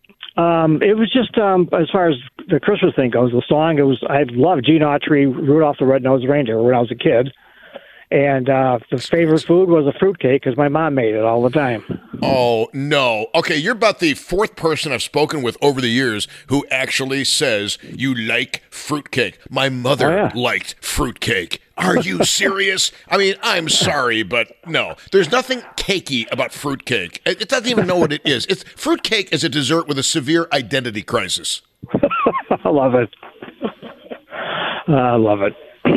Speaker 12: Um, it was just, um, as far as the Christmas thing goes, the song, it was, I loved Gene Autry, Rudolph the Red-Nosed Reindeer when I was a kid. And uh, the favorite food was a fruitcake because my mom made it all the time.
Speaker 4: Oh, no. Okay, you're about the fourth person I've spoken with over the years who actually says you like fruitcake. My mother
Speaker 12: Oh, yeah.
Speaker 4: liked fruitcake. Are you serious? I mean, I'm sorry, but no. There's nothing cakey about fruitcake. It it doesn't even know what it is. It's fruitcake is a dessert with a severe identity crisis.
Speaker 12: I love it. I love it.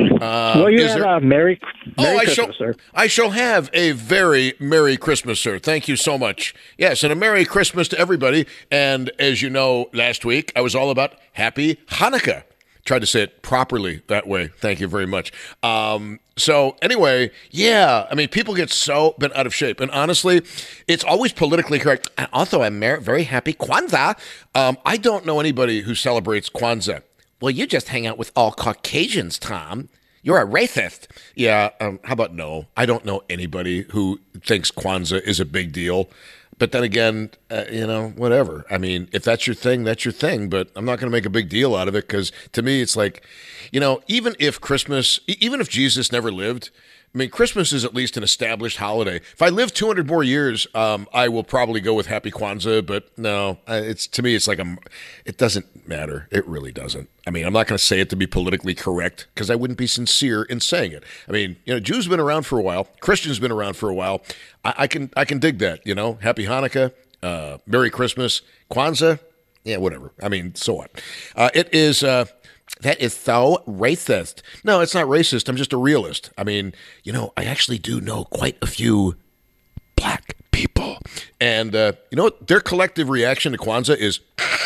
Speaker 4: Uh,
Speaker 12: well, you
Speaker 4: is
Speaker 12: had
Speaker 4: there-
Speaker 12: a Merry, Merry
Speaker 4: oh, I
Speaker 12: Christmas,
Speaker 4: shall,
Speaker 12: sir.
Speaker 4: I shall have a very Merry Christmas, sir. Thank you so much. Yes, and a Merry Christmas to everybody. And as you know, last week I was all about Happy Hanukkah. Tried to say it properly that way. Thank you very much. Um, so anyway, yeah, I mean, people get so bent out of shape. And honestly, it's always politically correct. And also, I'm mer- very happy Kwanzaa. Um, I don't know anybody who celebrates Kwanzaa. Well, you just hang out with all Caucasians, Tom. You're a racist. Yeah, um, how about no? I don't know anybody who thinks Kwanzaa is a big deal. But then again, uh, you know, whatever. I mean, if that's your thing, that's your thing. But I'm not going to make a big deal out of it because to me, it's like, you know, even if Christmas, e- even if Jesus never lived, I mean, Christmas is at least an established holiday. If I live two hundred more years, um, I will probably go with Happy Kwanzaa. But no, uh, it's to me, it's like a, it doesn't matter. It really doesn't. I mean, I'm not going to say it to be politically correct because I wouldn't be sincere in saying it. I mean, you know, Jews have been around for a while. Christians have been around for a while. I, I can I can dig that. You know, Happy Hanukkah, uh, Merry Christmas, Kwanzaa. Yeah, whatever. I mean, so what? Uh, it is. Uh, That is so racist. No, it's not racist. I'm just a realist. I mean, you know, I actually do know quite a few black people. And uh, you know what? Their collective reaction to Kwanzaa is,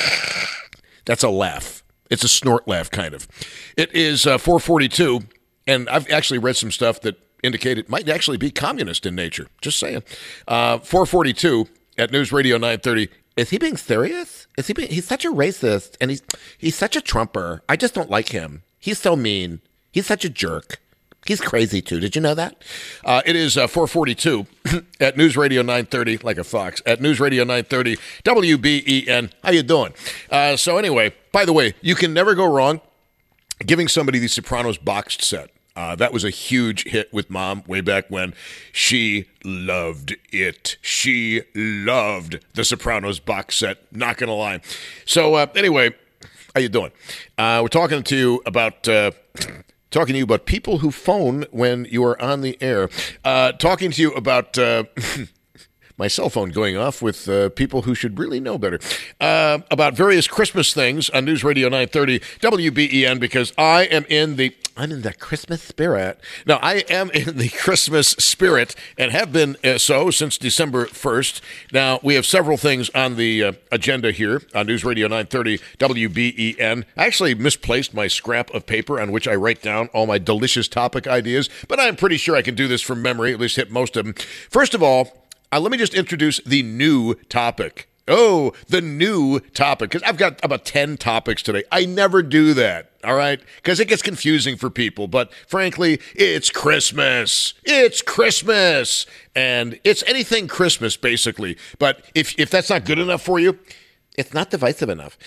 Speaker 4: that's a laugh. It's a snort laugh, kind of. It is uh, four forty-two, and I've actually read some stuff that indicate it might actually be communist in nature. Just saying. Uh, four forty-two at News Radio nine thirty. Is he being serious? Is he being, he's such a racist, and he's he's such a Trumper. I just don't like him. He's so mean. He's such a jerk. He's crazy, too. Did you know that? Uh, it is uh, four forty-two at News Radio nine thirty, like a fox, at News Radio nine thirty, W B E N. How you doing? Uh, so anyway, by the way, you can never go wrong giving somebody the Sopranos boxed set. Uh, that was a huge hit with Mom way back when. She loved it. She loved the Sopranos box set. Not going to lie. So uh, anyway, how you doing? Uh, we're talking to you about... Uh, Talking to you about people who phone when you are on the air. Uh, talking to you about uh, my cell phone going off with uh, people who should really know better. Uh, about various Christmas things on News Radio nine thirty W B E N because I am in the I'm in the Christmas spirit. No, I am in the Christmas spirit and have been uh, so since December first. Now, we have several things on the uh, agenda here on News Radio nine thirty W B E N. I actually misplaced my scrap of paper on which I write down all my delicious topic ideas, but I'm pretty sure I can do this from memory, at least hit most of them. First of all, uh, let me just introduce the new topic. Oh, the new topic, because I've got about ten topics today. I never do that, all right, because it gets confusing for people. But frankly, it's Christmas. It's Christmas. And it's anything Christmas, basically. But if if that's not good enough for you, it's not divisive enough.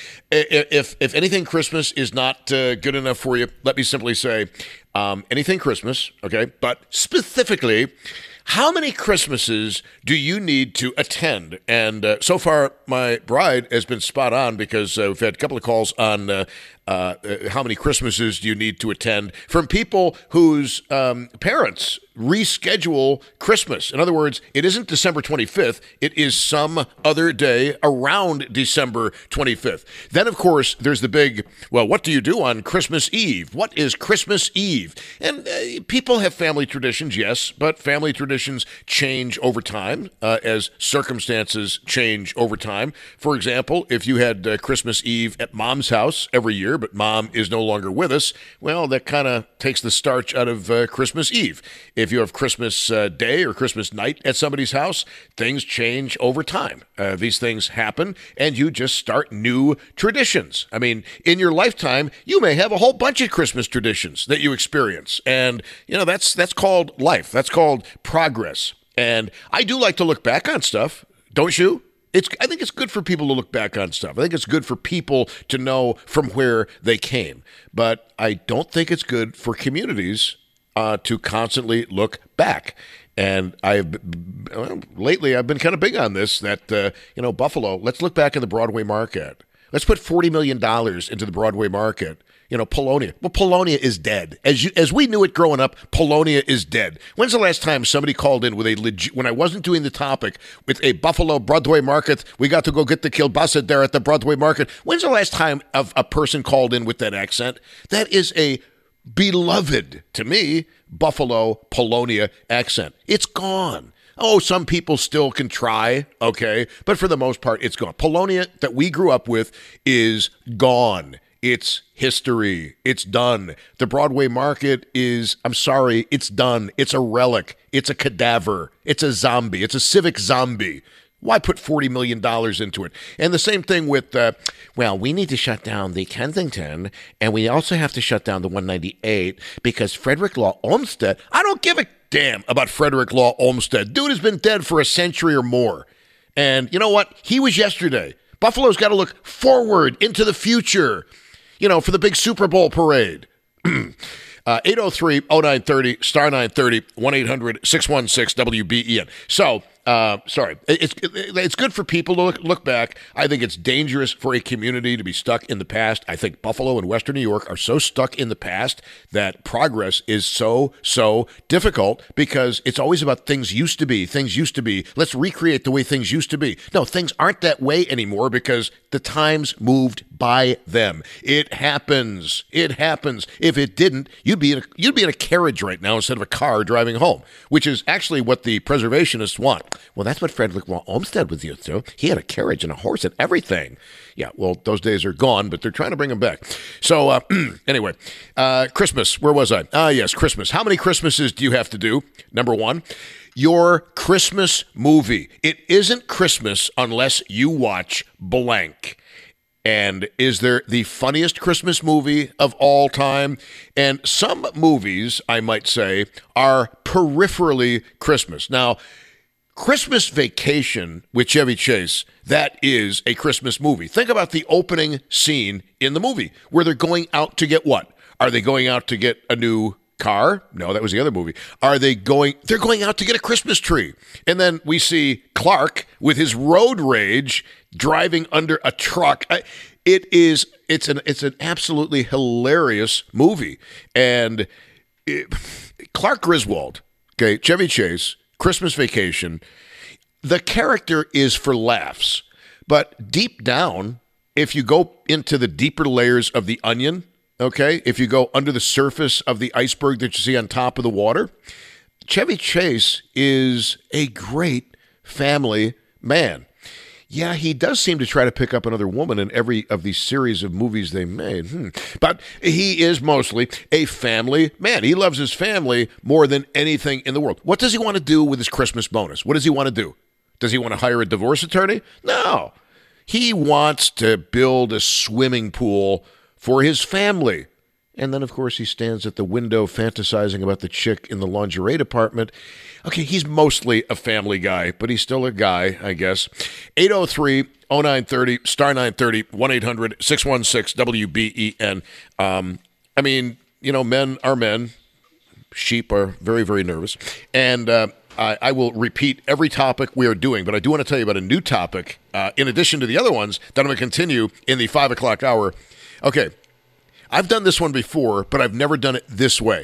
Speaker 4: If if anything Christmas is not uh, good enough for you, let me simply say um, anything Christmas, okay? But specifically, how many Christmases do you need to attend? And uh, so far, my bride has been spot on because uh, we've had a couple of calls on uh, uh, how many Christmases do you need to attend from people whose um, parents reschedule Christmas. In other words, it isn't December twenty-fifth. It is some other day around December twenty-fifth. Then, of course, there's the big, well, what do you do on Christmas Eve? What is Christmas Eve? And uh, people have family traditions, yes, but family traditions change over time uh, as circumstances change over time. For example, if you had uh, Christmas Eve at Mom's house every year, but Mom is no longer with us, well, that kind of takes the starch out of uh, Christmas Eve. If you have Christmas uh, Day or Christmas night at somebody's house, things change over time. Uh, these things happen, and you just start new traditions. I mean, in your lifetime, you may have a whole bunch of Christmas traditions that you experience, and you know that's that's called life. That's called progress. And I do like to look back on stuff, don't you? It's, I think it's good for people to look back on stuff. I think it's good for people to know from where they came. But I don't think it's good for communities uh, to constantly look back. And I've well, lately I've been kind of big on this, that, uh, you know, Buffalo, let's look back in the Broadway market. Let's put forty million dollars into the Broadway market. You know, Polonia. Well, Polonia is dead. As you, as we knew it growing up, Polonia is dead. When's the last time somebody called in with a legit, when I wasn't doing the topic, with a Buffalo Broadway market, we got to go get the kielbasa there at the Broadway market. When's the last time of a person called in with that accent? That is a beloved, to me, Buffalo Polonia accent. It's gone. Oh, some people still can try, okay, but for the most part, it's gone. Polonia that we grew up with is gone. It's history. It's done. The Broadway market is, I'm sorry, it's done. It's a relic. It's a cadaver. It's a zombie. It's a civic zombie. Why put forty million dollars into it? And the same thing with, uh, well, we need to shut down the Kensington, and we also have to shut down the one ninety-eight because Frederick Law Olmsted, I don't give a damn about Frederick Law Olmsted. Dude has been dead for a century or more. And you know what? He was yesterday. Buffalo's got to look forward into the future, you know, for the big Super Bowl parade. uh, eight oh three oh nine thirty, star nine thirty, one eight hundred six one six W B E N. So, uh, sorry, it's it's good for people to look, look back. I think it's dangerous for a community to be stuck in the past. I think Buffalo and Western New York are so stuck in the past that progress is so, so difficult because it's always about things used to be, things used to be. Let's recreate the way things used to be. No, things aren't that way anymore because the times moved by them. It happens. It happens. If it didn't, you'd be in a, you'd be in a carriage right now instead of a car driving home, which is actually what the preservationists want. Well, that's what Frederick Law Olmsted was used to. He had a carriage and a horse and everything. Yeah, well, those days are gone, but they're trying to bring them back. So uh, anyway, uh, Christmas. Where was I? Ah, yes, Christmas. How many Christmases do you have to do? Number one, your Christmas movie. It isn't Christmas unless you watch blank. And is there the funniest Christmas movie of all time? And some movies, I might say, are peripherally Christmas. Now, Christmas Vacation with Chevy Chase, that is a Christmas movie. Think about the opening scene in the movie where they're going out to get what? Are they going out to get a new car? No, that was the other movie. Are they going? They're going out to get a Christmas tree. And then we see Clark with his road rage driving under a truck. It is, it's an, it's an absolutely hilarious movie. And it, Clark Griswold, okay, Chevy Chase, Christmas Vacation, the character is for laughs. But deep down, if you go into the deeper layers of the onion, okay, if you go under the surface of the iceberg that you see on top of the water, Chevy Chase is a great family man. Yeah, he does seem to try to pick up another woman in every of these series of movies they made. Hmm. But he is mostly a family man. He loves his family more than anything in the world. What does he want to do with his Christmas bonus? What does he want to do? Does he want to hire a divorce attorney? No. He wants to build a swimming pool for his family. And then, of course, he stands at the window fantasizing about the chick in the lingerie department. Okay, he's mostly a family guy, but he's still a guy, I guess. eight oh three oh nine thirty, star nine thirty, one eight hundred six one six W B E N. Um, I mean, you know, men are men. Sheep are very, very nervous. And uh, I, I will repeat every topic we are doing, but I do want to tell you about a new topic, uh, in addition to the other ones, that I'm going to continue in the five o'clock hour. Okay. I've done this one before, but I've never done it this way.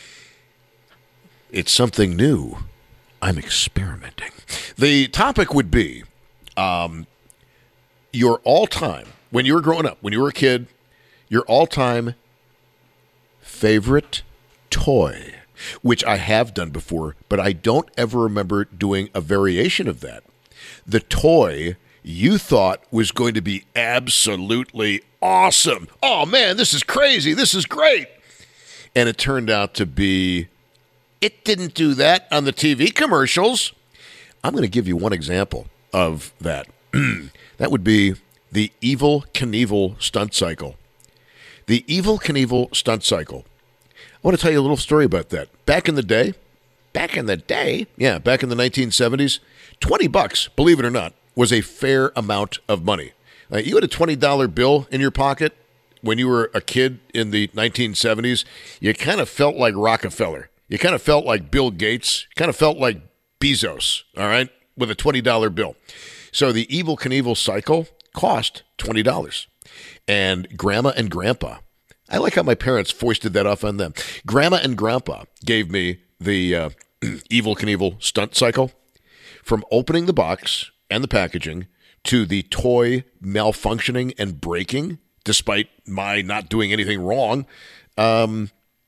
Speaker 4: It's something new. I'm experimenting. The topic would be um, your all-time, when you were growing up, when you were a kid, your all-time favorite toy, which I have done before, but I don't ever remember doing a variation of that. The toy you thought was going to be absolutely awesome. Oh, man, this is crazy. This is great. And it turned out to be, it didn't do that on the T V commercials. I'm going to give you one example of that. That would be the Evel Knievel stunt cycle. The Evel Knievel stunt cycle. I want to tell you a little story about that. Back in the day, back in the day, yeah, back in the nineteen seventies, twenty bucks, believe it or not, was a fair amount of money. Like, you had a twenty dollar bill in your pocket when you were a kid in the nineteen seventies, you kind of felt like Rockefeller. You kind of felt like Bill Gates. You kind of felt like Bezos, all right, with a twenty dollar bill. So the Evel Knievel cycle cost twenty dollars. And Grandma and Grandpa, I like how my parents foisted that off on them. Grandma and Grandpa gave me the uh, Evel Knievel stunt cycle. From opening the box and the packaging to the toy malfunctioning and breaking, despite my not doing anything wrong, um,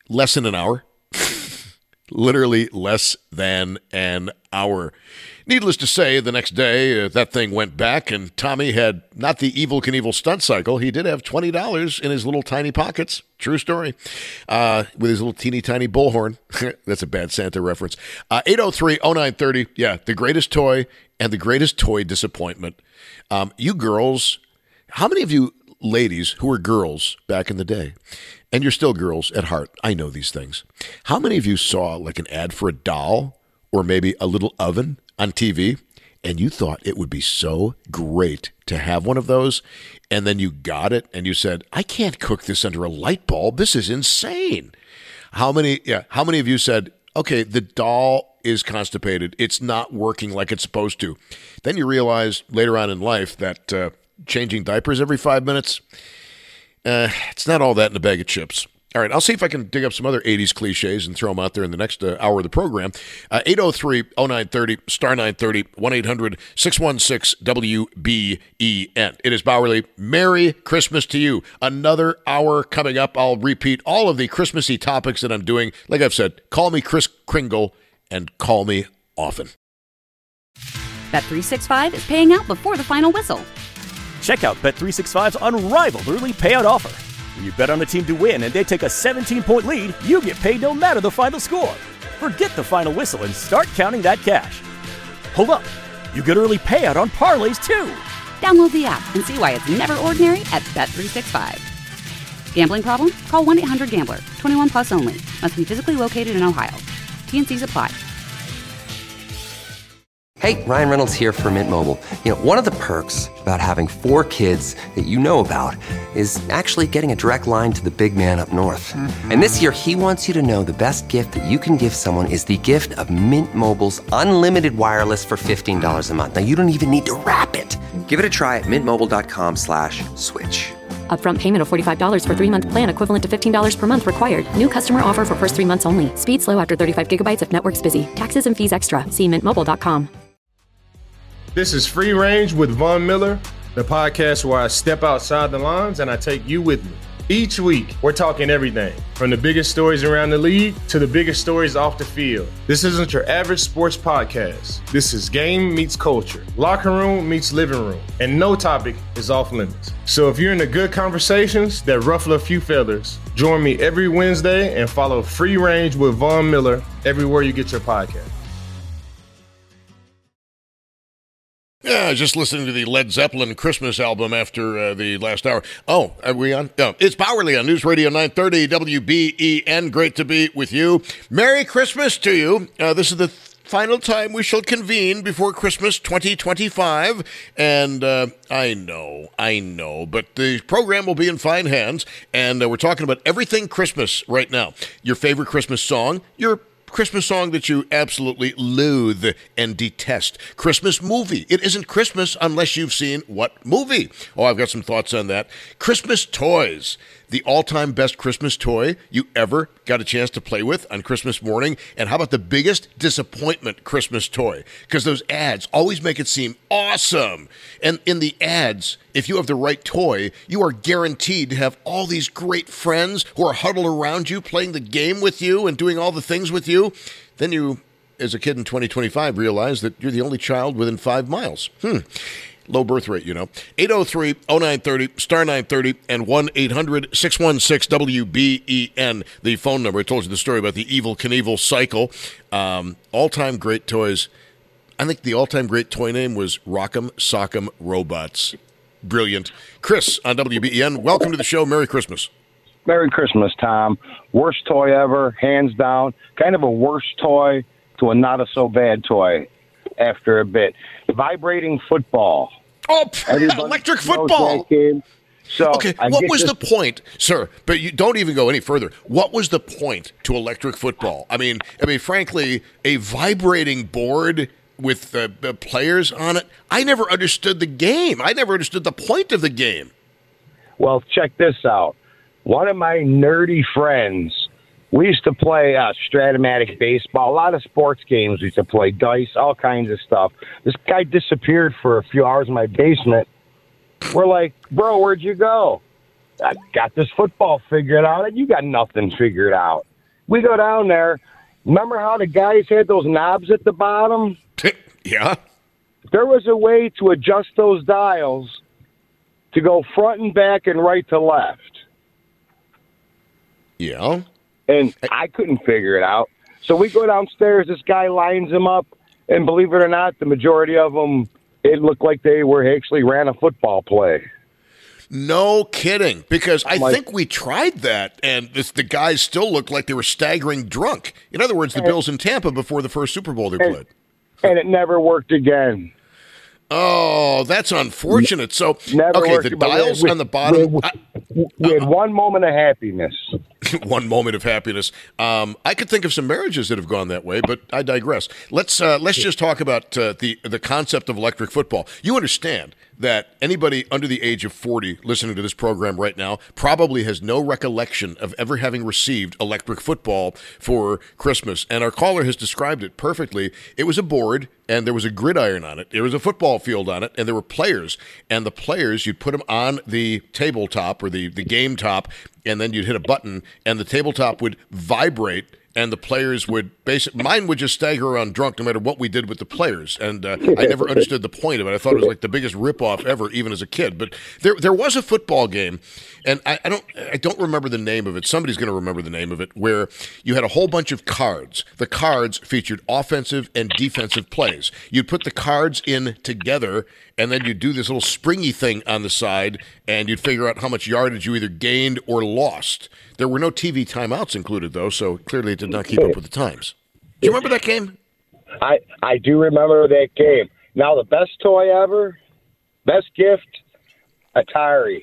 Speaker 4: less than an hour. Literally less than an hour. Needless to say, the next day, uh, that thing went back, and Tommy had not the Evel Knievel stunt cycle. He did have twenty dollars in his little tiny pockets. True story. Uh, with his little teeny tiny bullhorn. That's a bad Santa reference. Uh, eight oh three oh nine thirty. Yeah, the greatest toy and the greatest toy disappointment. Um, you girls, how many of you ladies who were girls back in the day, and you're still girls at heart, I know these things. How many of you saw like an ad for a doll or maybe a little oven on T V, and you thought it would be so great to have one of those, and then you got it and you said, I can't cook this under a light bulb. This is insane. How many, yeah, how many of you said, okay, the doll is constipated. It's not working like it's supposed to. Then you realize later on in life that uh, changing diapers every five minutes, uh, it's not all that in a bag of chips. All right, I'll see if I can dig up some other eighties cliches and throw them out there in the next uh, hour of the program. Uh, eight oh three oh nine thirty, star nine thirty, one eight hundred six one six W B E N. It is Bowerly. Merry Christmas to you. Another hour coming up. I'll repeat all of the Christmassy topics that I'm doing. Like I've said, call me Kris Kringle and call me often.
Speaker 1: Bet three sixty-five is paying out before the final whistle.
Speaker 2: Check out Bet three sixty-five's unrivaled early payout offer. When you bet on a team to win and they take a seventeen-point lead, you get paid no matter the final score. Forget the final whistle and start counting that cash. Hold up. You get early payout on parlays, too.
Speaker 1: Download the app and see why it's never ordinary at Bet three sixty-five. Gambling problem? Call one eight hundred gambler. twenty-one plus only. Must be physically located in Ohio. T N Cs apply.
Speaker 5: Hey, Ryan Reynolds here for Mint Mobile. You know, one of the perks about having four kids that you know about is actually getting a direct line to the big man up north. Mm-hmm. And this year, he wants you to know the best gift that you can give someone is the gift of Mint Mobile's unlimited wireless for fifteen dollars a month. Now, you don't even need to wrap it. Give it a try at mintmobile.com slash switch.
Speaker 6: Upfront payment of forty-five dollars for three-month plan equivalent to fifteen dollars per month required. New customer offer for first three months only. Speed slow after thirty-five gigabytes if network's busy. Taxes and fees extra. See mint mobile dot com.
Speaker 3: This is Free Range with Von Miller, the podcast where I step outside the lines and I take you with me. Each week, we're talking everything from the biggest stories around the league to the biggest stories off the field. This isn't your average sports podcast. This is game meets culture, locker room meets living room, and no topic is off limits. So if you're into good conversations that ruffle a few feathers, join me every Wednesday and follow Free Range with Von Miller everywhere you get your podcast.
Speaker 4: Yeah, just listening to the Led Zeppelin Christmas album after uh, the last hour. Oh, are we on? No, it's Bowerly on News Radio nine thirty W B E N. Great to be with you. Merry Christmas to you. Uh, this is the final time we shall convene before Christmas twenty twenty-five. And uh, I know, I know, but the program will be in fine hands. And uh, we're talking about everything Christmas right now. Your favorite Christmas song, your Christmas song that you absolutely loathe and detest. Christmas movie. It isn't Christmas unless you've seen what movie? Oh, I've got some thoughts on that. Christmas toys. The all-time best Christmas toy you ever got a chance to play with on Christmas morning. And how about the biggest disappointment Christmas toy? Because those ads always make it seem awesome. And in the ads, if you have the right toy, you are guaranteed to have all these great friends who are huddled around you, playing the game with you and doing all the things with you. Then you, as a kid in twenty twenty-five, realize that you're the only child within five miles. Hmm. Low birth rate, you know. eight oh three oh nine thirty, star nine thirty, and one eight hundred six one six W B E N, the phone number. I told you the story about the Evel Knievel cycle. Um, all-time great toys. I think the all-time great toy name was Rock'em Sock'em Robots. Brilliant. Chris on W B E N, welcome to the show. Merry Christmas.
Speaker 10: Merry Christmas, Tom. Worst toy ever, hands down. Kind of a worst toy to a not-a-so-bad toy after a bit. Vibrating football.
Speaker 4: Oh, electric football.
Speaker 10: So
Speaker 4: okay,
Speaker 10: I
Speaker 4: what was
Speaker 10: this-
Speaker 4: the point, sir? But you don't even go any further. What was the point to electric football? I mean, I mean, frankly, a vibrating board with uh, uh, players on it. I never understood the game. I never understood the point of the game.
Speaker 10: Well, check this out. One of my nerdy friends, we used to play uh, Stratomatic baseball, a lot of sports games. We used to play dice, all kinds of stuff. This guy disappeared for a few hours in my basement. We're like, bro, where'd you go? I got this football figured out, and you got nothing figured out.
Speaker 13: we go down there. Remember how the guys had those knobs at the bottom?
Speaker 4: Yeah.
Speaker 13: There was a way to adjust those dials to go front and back and right to left.
Speaker 4: Yeah.
Speaker 13: And I couldn't figure it out. So we go downstairs. This guy lines them up. And believe it or not, the majority of them, it looked like they were actually ran a football play.
Speaker 4: No kidding. Because I
Speaker 13: like,
Speaker 4: think we tried that, and this, the guys still looked like they were staggering drunk. In other words, the and, Bills in Tampa before the first Super Bowl they
Speaker 13: and,
Speaker 4: played.
Speaker 13: And it never worked again.
Speaker 4: Oh, that's unfortunate. So,
Speaker 13: never
Speaker 4: okay,
Speaker 13: worked,
Speaker 4: the dials
Speaker 13: we,
Speaker 4: on the bottom.
Speaker 13: We, we, we had uh, one moment of happiness.
Speaker 4: One moment of happiness. Um, I could think of some marriages that have gone that way, but I digress. Let's uh, let's just talk about uh, the the concept of electric football. You understand that anybody under the age of forty listening to this program right now probably has no recollection of ever having received electric football for Christmas. And our caller has described it perfectly. It was a board, and there was a gridiron on it. There was a football field on it, and there were players. And the players, you'd put them on the tabletop or the, the game top, and then you'd hit a button, and the tabletop would vibrate, and the players would basically, mine would just stagger around drunk no matter what we did with the players. And uh, I never understood the point of it. I thought it was like the biggest ripoff ever, even as a kid. But there there was a football game, and I, I don't I don't remember the name of it. Somebody's going to remember the name of it, where you had a whole bunch of cards. The cards featured offensive and defensive plays. You'd put the cards in together, and then you'd do this little springy thing on the side, and you'd figure out how much yardage you either gained or lost. There were no T V timeouts included, though, so clearly it did not keep up with the times. Do you remember that game?
Speaker 13: I, I do remember that game. Now, the best toy ever, best gift, Atari.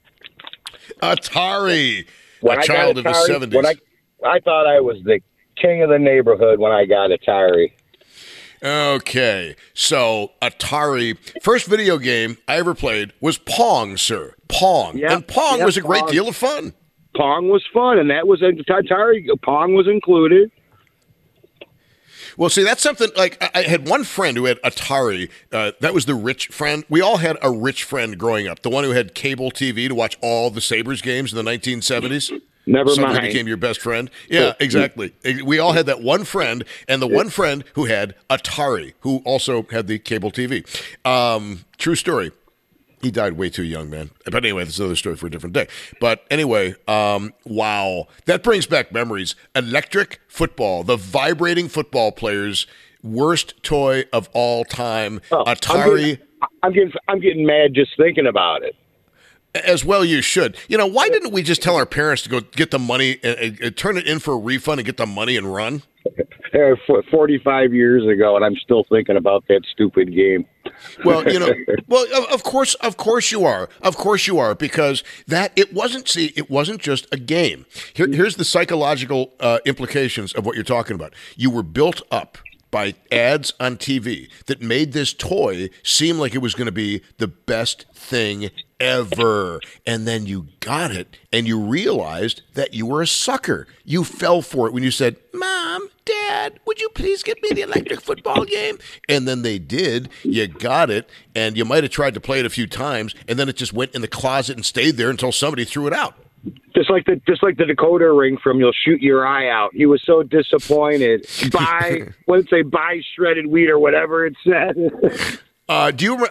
Speaker 4: Atari,
Speaker 13: when
Speaker 4: a
Speaker 13: I
Speaker 4: child
Speaker 13: Atari,
Speaker 4: of the seventies.
Speaker 13: When I, I thought I was the king of the neighborhood when I got Atari.
Speaker 4: Okay, so Atari, first video game I ever played was Pong, sir. Pong.
Speaker 13: Yep,
Speaker 4: and Pong
Speaker 13: yep,
Speaker 4: was a great
Speaker 13: Pong.
Speaker 4: deal of fun.
Speaker 13: Pong was fun, and that was Atari. Pong was included.
Speaker 4: Well, see, that's something, like, I had one friend who had Atari. Uh, that was the rich friend. We all had a rich friend growing up, the one who had cable T V to watch all the Sabres games in the nineteen seventies.
Speaker 13: Never
Speaker 4: Suddenly
Speaker 13: mind.
Speaker 4: became your best friend. Yeah, exactly. We all had that one friend, and the one friend who had Atari, who also had the cable T V. Um, true story. He died way too young, man. But anyway, that's another story for a different day. But anyway, um, wow. That brings back memories. Electric football, the vibrating football players, worst toy of all time.
Speaker 13: Oh,
Speaker 4: Atari.
Speaker 13: I'm getting, I'm getting, I'm getting mad just thinking about it.
Speaker 4: As well you should. You know, why didn't we just tell our parents to go get the money, and, and, and turn it in for a refund and get the money and run?
Speaker 13: forty-five years ago, and I'm still thinking about that stupid game.
Speaker 4: Well, you know, well, of, of course, of course you are, of course you are, because that it wasn't. See, it wasn't just a game. Here, here's the psychological uh, implications of what you're talking about. You were built up by ads on T V that made this toy seem like it was going to be the best thing ever. And then you got it, and you realized that you were a sucker. You fell for it when you said, "Mom, Dad, would you please get me the electric football game?" And then they did. You got it, and you might have tried to play it a few times, and then it just went in the closet and stayed there until somebody threw it out.
Speaker 13: Just like the just like the decoder ring from "You'll Shoot Your Eye Out." He was so disappointed. Buy, what did it say? Buy shredded wheat or whatever it said.
Speaker 4: Uh, do you?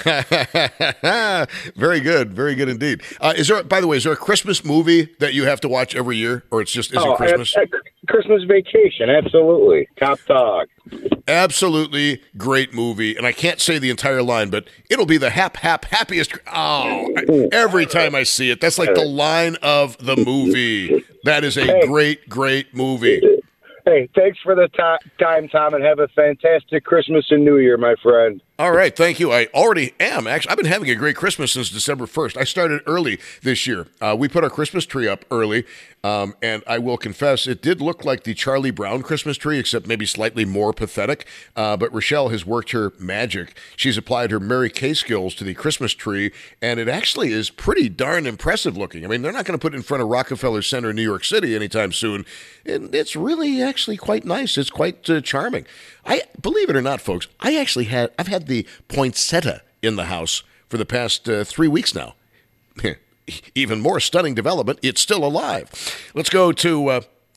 Speaker 4: Very good, very good indeed. Uh, is there? By the way, is there a Christmas movie that you have to watch every year, or it's just isn't
Speaker 13: oh,
Speaker 4: Christmas?
Speaker 13: I, I, Christmas Vacation, absolutely, top dog.
Speaker 4: Absolutely great movie, and I can't say the entire line, but it'll be the hap hap happiest. Oh, every time I see it, that's like the line of the movie. That is a
Speaker 13: hey.
Speaker 4: great, great movie.
Speaker 13: Hey, thanks for the to- time, Tom, and have a fantastic Christmas and New Year, my friend.
Speaker 4: All right, thank you. I already am. Actually, I've been having a great Christmas since December first. I started early this year. Uh, we put our Christmas tree up early, um, and I will confess, it did look like the Charlie Brown Christmas tree, except maybe slightly more pathetic. Uh, but Rochelle has worked her magic. She's applied her Mary Kay skills to the Christmas tree, and it actually is pretty darn impressive looking. I mean, they're not going to put it in front of Rockefeller Center in New York City anytime soon, and it's really actually quite nice. It's quite uh, charming. I believe it or not, folks, I actually had I've had the poinsettia in the house for the past uh, three weeks now. Even more stunning development, it's still alive. Let's go to uh,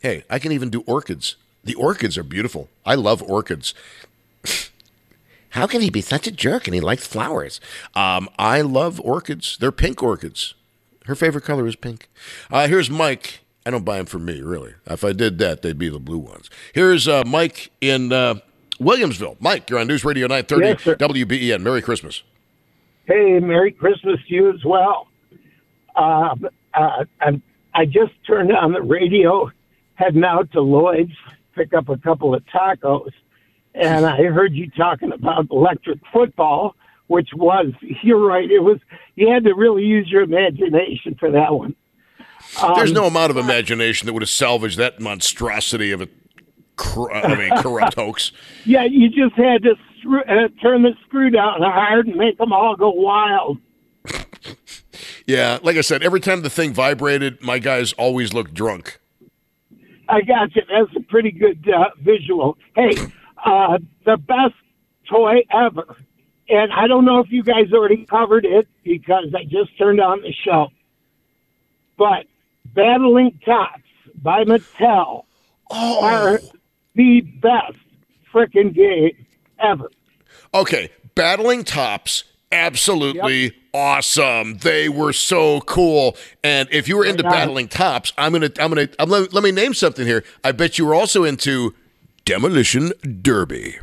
Speaker 4: Hey, I can even do orchids. The orchids are beautiful. I love orchids. How can he be such a jerk and he likes flowers? Um, I love orchids. They're pink orchids. Her favorite color is pink. Uh, here's Mike. I don't buy them for me, really. If I did that, they'd be the blue ones. Here's uh, Mike in uh, Williamsville. Mike, you're on News Radio nine thirty,
Speaker 14: Yes,
Speaker 4: W B E N. Merry Christmas.
Speaker 14: Hey, Merry Christmas to you as well. Uh, uh, I, I just turned on the radio, heading out to Lloyd's, pick up a couple of tacos, and I heard you talking about electric football, which was, you're right, it was, you had to really use your imagination for that one. Um,
Speaker 4: There's no amount of imagination that would have salvaged that monstrosity of a, cor- of a corrupt hoax.
Speaker 14: Yeah, you just had to screw, uh, turn the screw down hard and make them all go wild.
Speaker 4: Yeah, like I said, every time the thing vibrated, my guys always looked drunk.
Speaker 14: I got you. That's a pretty good uh, visual. Hey, uh, the best toy ever. And I don't know if you guys already covered it because I just turned on the show. But Battling Tops by Mattel
Speaker 4: oh.
Speaker 14: are the best frickin' game ever.
Speaker 4: Okay, Battling Tops, absolutely yep. awesome. They were so cool. And if you were into Battling Tops, I'm gonna, I'm gonna, I'm, let, let me name something here. I bet you were also into Demolition Derby.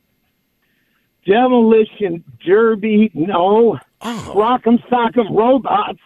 Speaker 14: Demolition Derby, no.
Speaker 4: Oh.
Speaker 14: Rock'em Sock'em Robots.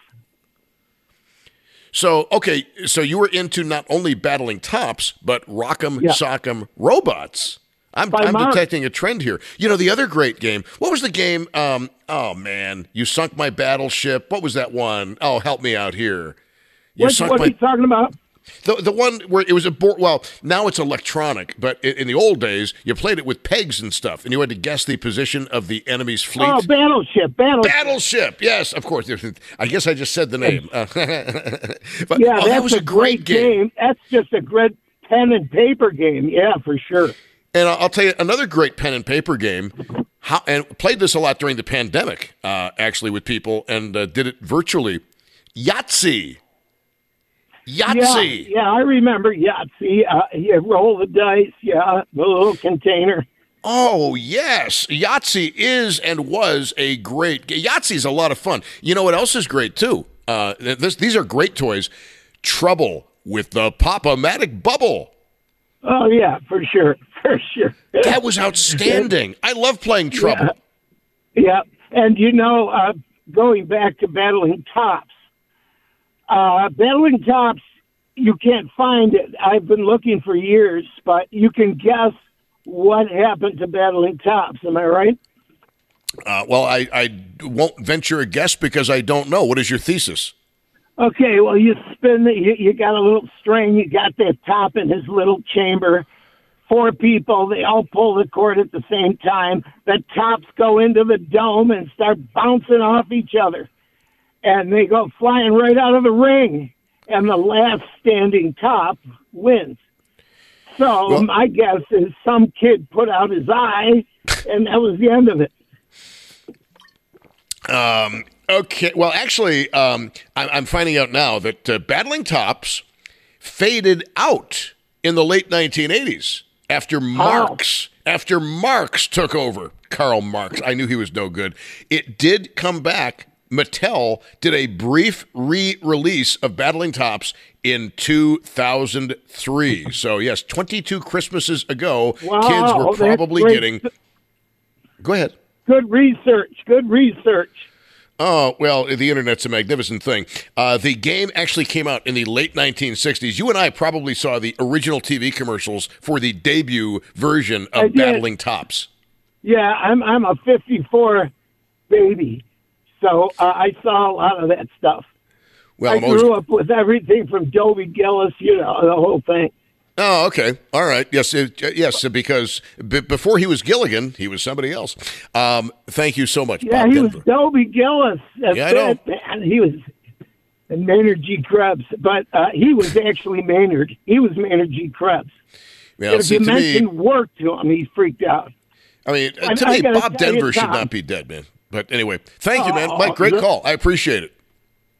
Speaker 4: So, okay, so you were into not only Battling Tops, but Rock'em
Speaker 14: yeah.
Speaker 4: Sock'em Robots. I'm, I'm
Speaker 14: Mark.
Speaker 4: detecting a trend here. You know, the other great game, what was the game? Um, oh, man, You Sunk My Battleship. What was that one? Oh, help me out here. You
Speaker 14: what
Speaker 4: sunk
Speaker 14: what
Speaker 4: my...
Speaker 14: are you talking about?
Speaker 4: The the one where it was a board. Well, now it's electronic, but in, in the old days, you played it with pegs and stuff, and you had to guess the position of the enemy's fleet.
Speaker 14: Oh, Battleship, Battleship.
Speaker 4: Battleship, yes, of course. I guess I just said the name. Uh, but,
Speaker 14: yeah,
Speaker 4: oh,
Speaker 14: that's
Speaker 4: that was
Speaker 14: a,
Speaker 4: a great game.
Speaker 14: game. That's just a great pen and paper game. Yeah, for sure.
Speaker 4: And I'll tell you another great pen and paper game. How, and played this a lot during the pandemic, uh, actually, with people, and uh, did it virtually. Yahtzee. Yahtzee.
Speaker 14: Yeah, yeah, I remember Yahtzee. Uh, you roll the dice, yeah, the little container.
Speaker 4: Oh, yes. Yahtzee is and was a great game. Yahtzee's a lot of fun. You know what else is great, too? Uh, this, these are great toys. Trouble with the Pop-O-Matic Bubble.
Speaker 14: Oh, yeah, for sure, for sure.
Speaker 4: That was outstanding. I love playing Trouble.
Speaker 14: Yeah, yeah. And, you know, uh, going back to Battling Tops, Uh, Battling Tops, you can't find it. I've been looking for years, but you can guess what happened to Battling Tops. Am I right?
Speaker 4: Uh, well, I, I won't venture a guess because I don't know. What is your thesis?
Speaker 14: Okay, well, you spin the, you, you got a little string, you got that top in his little chamber. Four people, they all pull the cord at the same time. The tops go into the dome and start bouncing off each other. And they go flying right out of the ring, and the last standing top wins. So well, my guess is some kid put out his eye, and that was the end of it.
Speaker 4: Um. Okay. Well, actually, um, I'm, I'm finding out now that uh, Battling Tops faded out in the late nineteen eighties after Marx. Oh. After Marx took over, Karl Marx. I knew he was no good. It did come back. Mattel did a brief re-release of Battling Tops in two thousand three. So, yes, twenty-two Christmases ago,
Speaker 14: wow,
Speaker 4: kids were probably getting... Go ahead.
Speaker 14: Good research. Good research.
Speaker 4: Oh, well, the Internet's a magnificent thing. Uh, the game actually came out in the late nineteen sixties. You and I probably saw the original T V commercials for the debut version of Battling Tops.
Speaker 14: Yeah, I'm I'm a fifty-four baby. So uh, I saw a lot of that stuff.
Speaker 4: Well,
Speaker 14: I
Speaker 4: I'm
Speaker 14: grew
Speaker 4: always...
Speaker 14: up with everything from Dobie Gillis, you know, the whole thing.
Speaker 4: Oh, okay. All right. Yes, it, yes, because b- before he was Gilligan, he was somebody else. Um, thank you so much,
Speaker 14: Yeah,
Speaker 4: Bob
Speaker 14: he
Speaker 4: Denver.
Speaker 14: was Dobie Gillis. That's
Speaker 4: Yeah, I know.
Speaker 14: it, man. He was and Maynard G. Krebs, but uh, he was actually Maynard. He was Maynard G. Krebs.
Speaker 4: Well,
Speaker 14: if
Speaker 4: see,
Speaker 14: you
Speaker 4: to
Speaker 14: mentioned
Speaker 4: me,
Speaker 14: work to him, he freaked out.
Speaker 4: I mean, uh,
Speaker 14: I-
Speaker 4: to
Speaker 14: I
Speaker 4: me,
Speaker 14: gotta
Speaker 4: Bob
Speaker 14: tell you,
Speaker 4: Denver should
Speaker 14: Tom.
Speaker 4: not be dead, man. But anyway, thank you, man.
Speaker 14: Oh,
Speaker 4: Mike, great
Speaker 14: look-
Speaker 4: call. I appreciate it.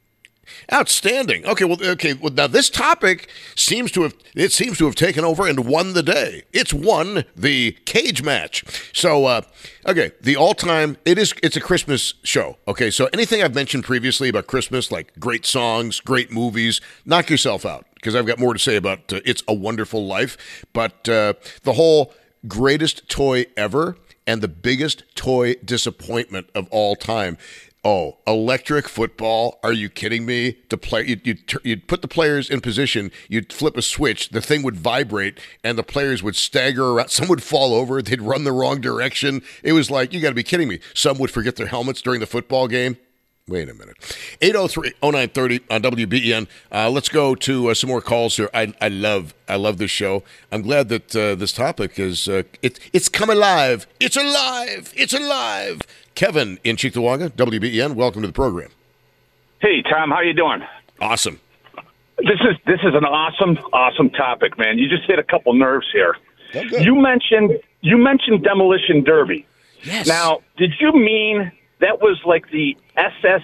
Speaker 4: Outstanding. Okay, well, okay. Well, now this topic seems to have it seems to have taken over and won the day. It's won the cage match. So, uh, okay, the all-time it is it's a Christmas show. Okay, so anything I've mentioned previously about Christmas, like great songs, great movies, knock yourself out because I've got more to say about uh, It's a Wonderful Life. But uh, the whole greatest toy ever and the biggest toy disappointment of all time. Oh, electric football? Are you kidding me? To play, you'd, you'd, you'd put the players in position, you'd flip a switch, the thing would vibrate, and the players would stagger around. Some would fall over, they'd run the wrong direction. It was like, you got to be kidding me. Some would forget their helmets during the football game. Wait a minute. eight oh three oh nine thirty on W B E N. Uh, let's go to uh, some more calls here. I, I love I love this show. I'm glad that uh, this topic is uh, it, it's come alive. It's alive. It's alive. Kevin in Cheektowaga, W B E N. Welcome to the program.
Speaker 15: Hey, Tom. How you doing?
Speaker 4: Awesome.
Speaker 15: This is this is an awesome awesome topic, man. You just hit a couple nerves here.
Speaker 4: Okay.
Speaker 15: You mentioned you mentioned Demolition Derby.
Speaker 4: Yes.
Speaker 15: Now, did you mean that was like the S S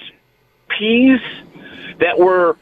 Speaker 15: Ps that were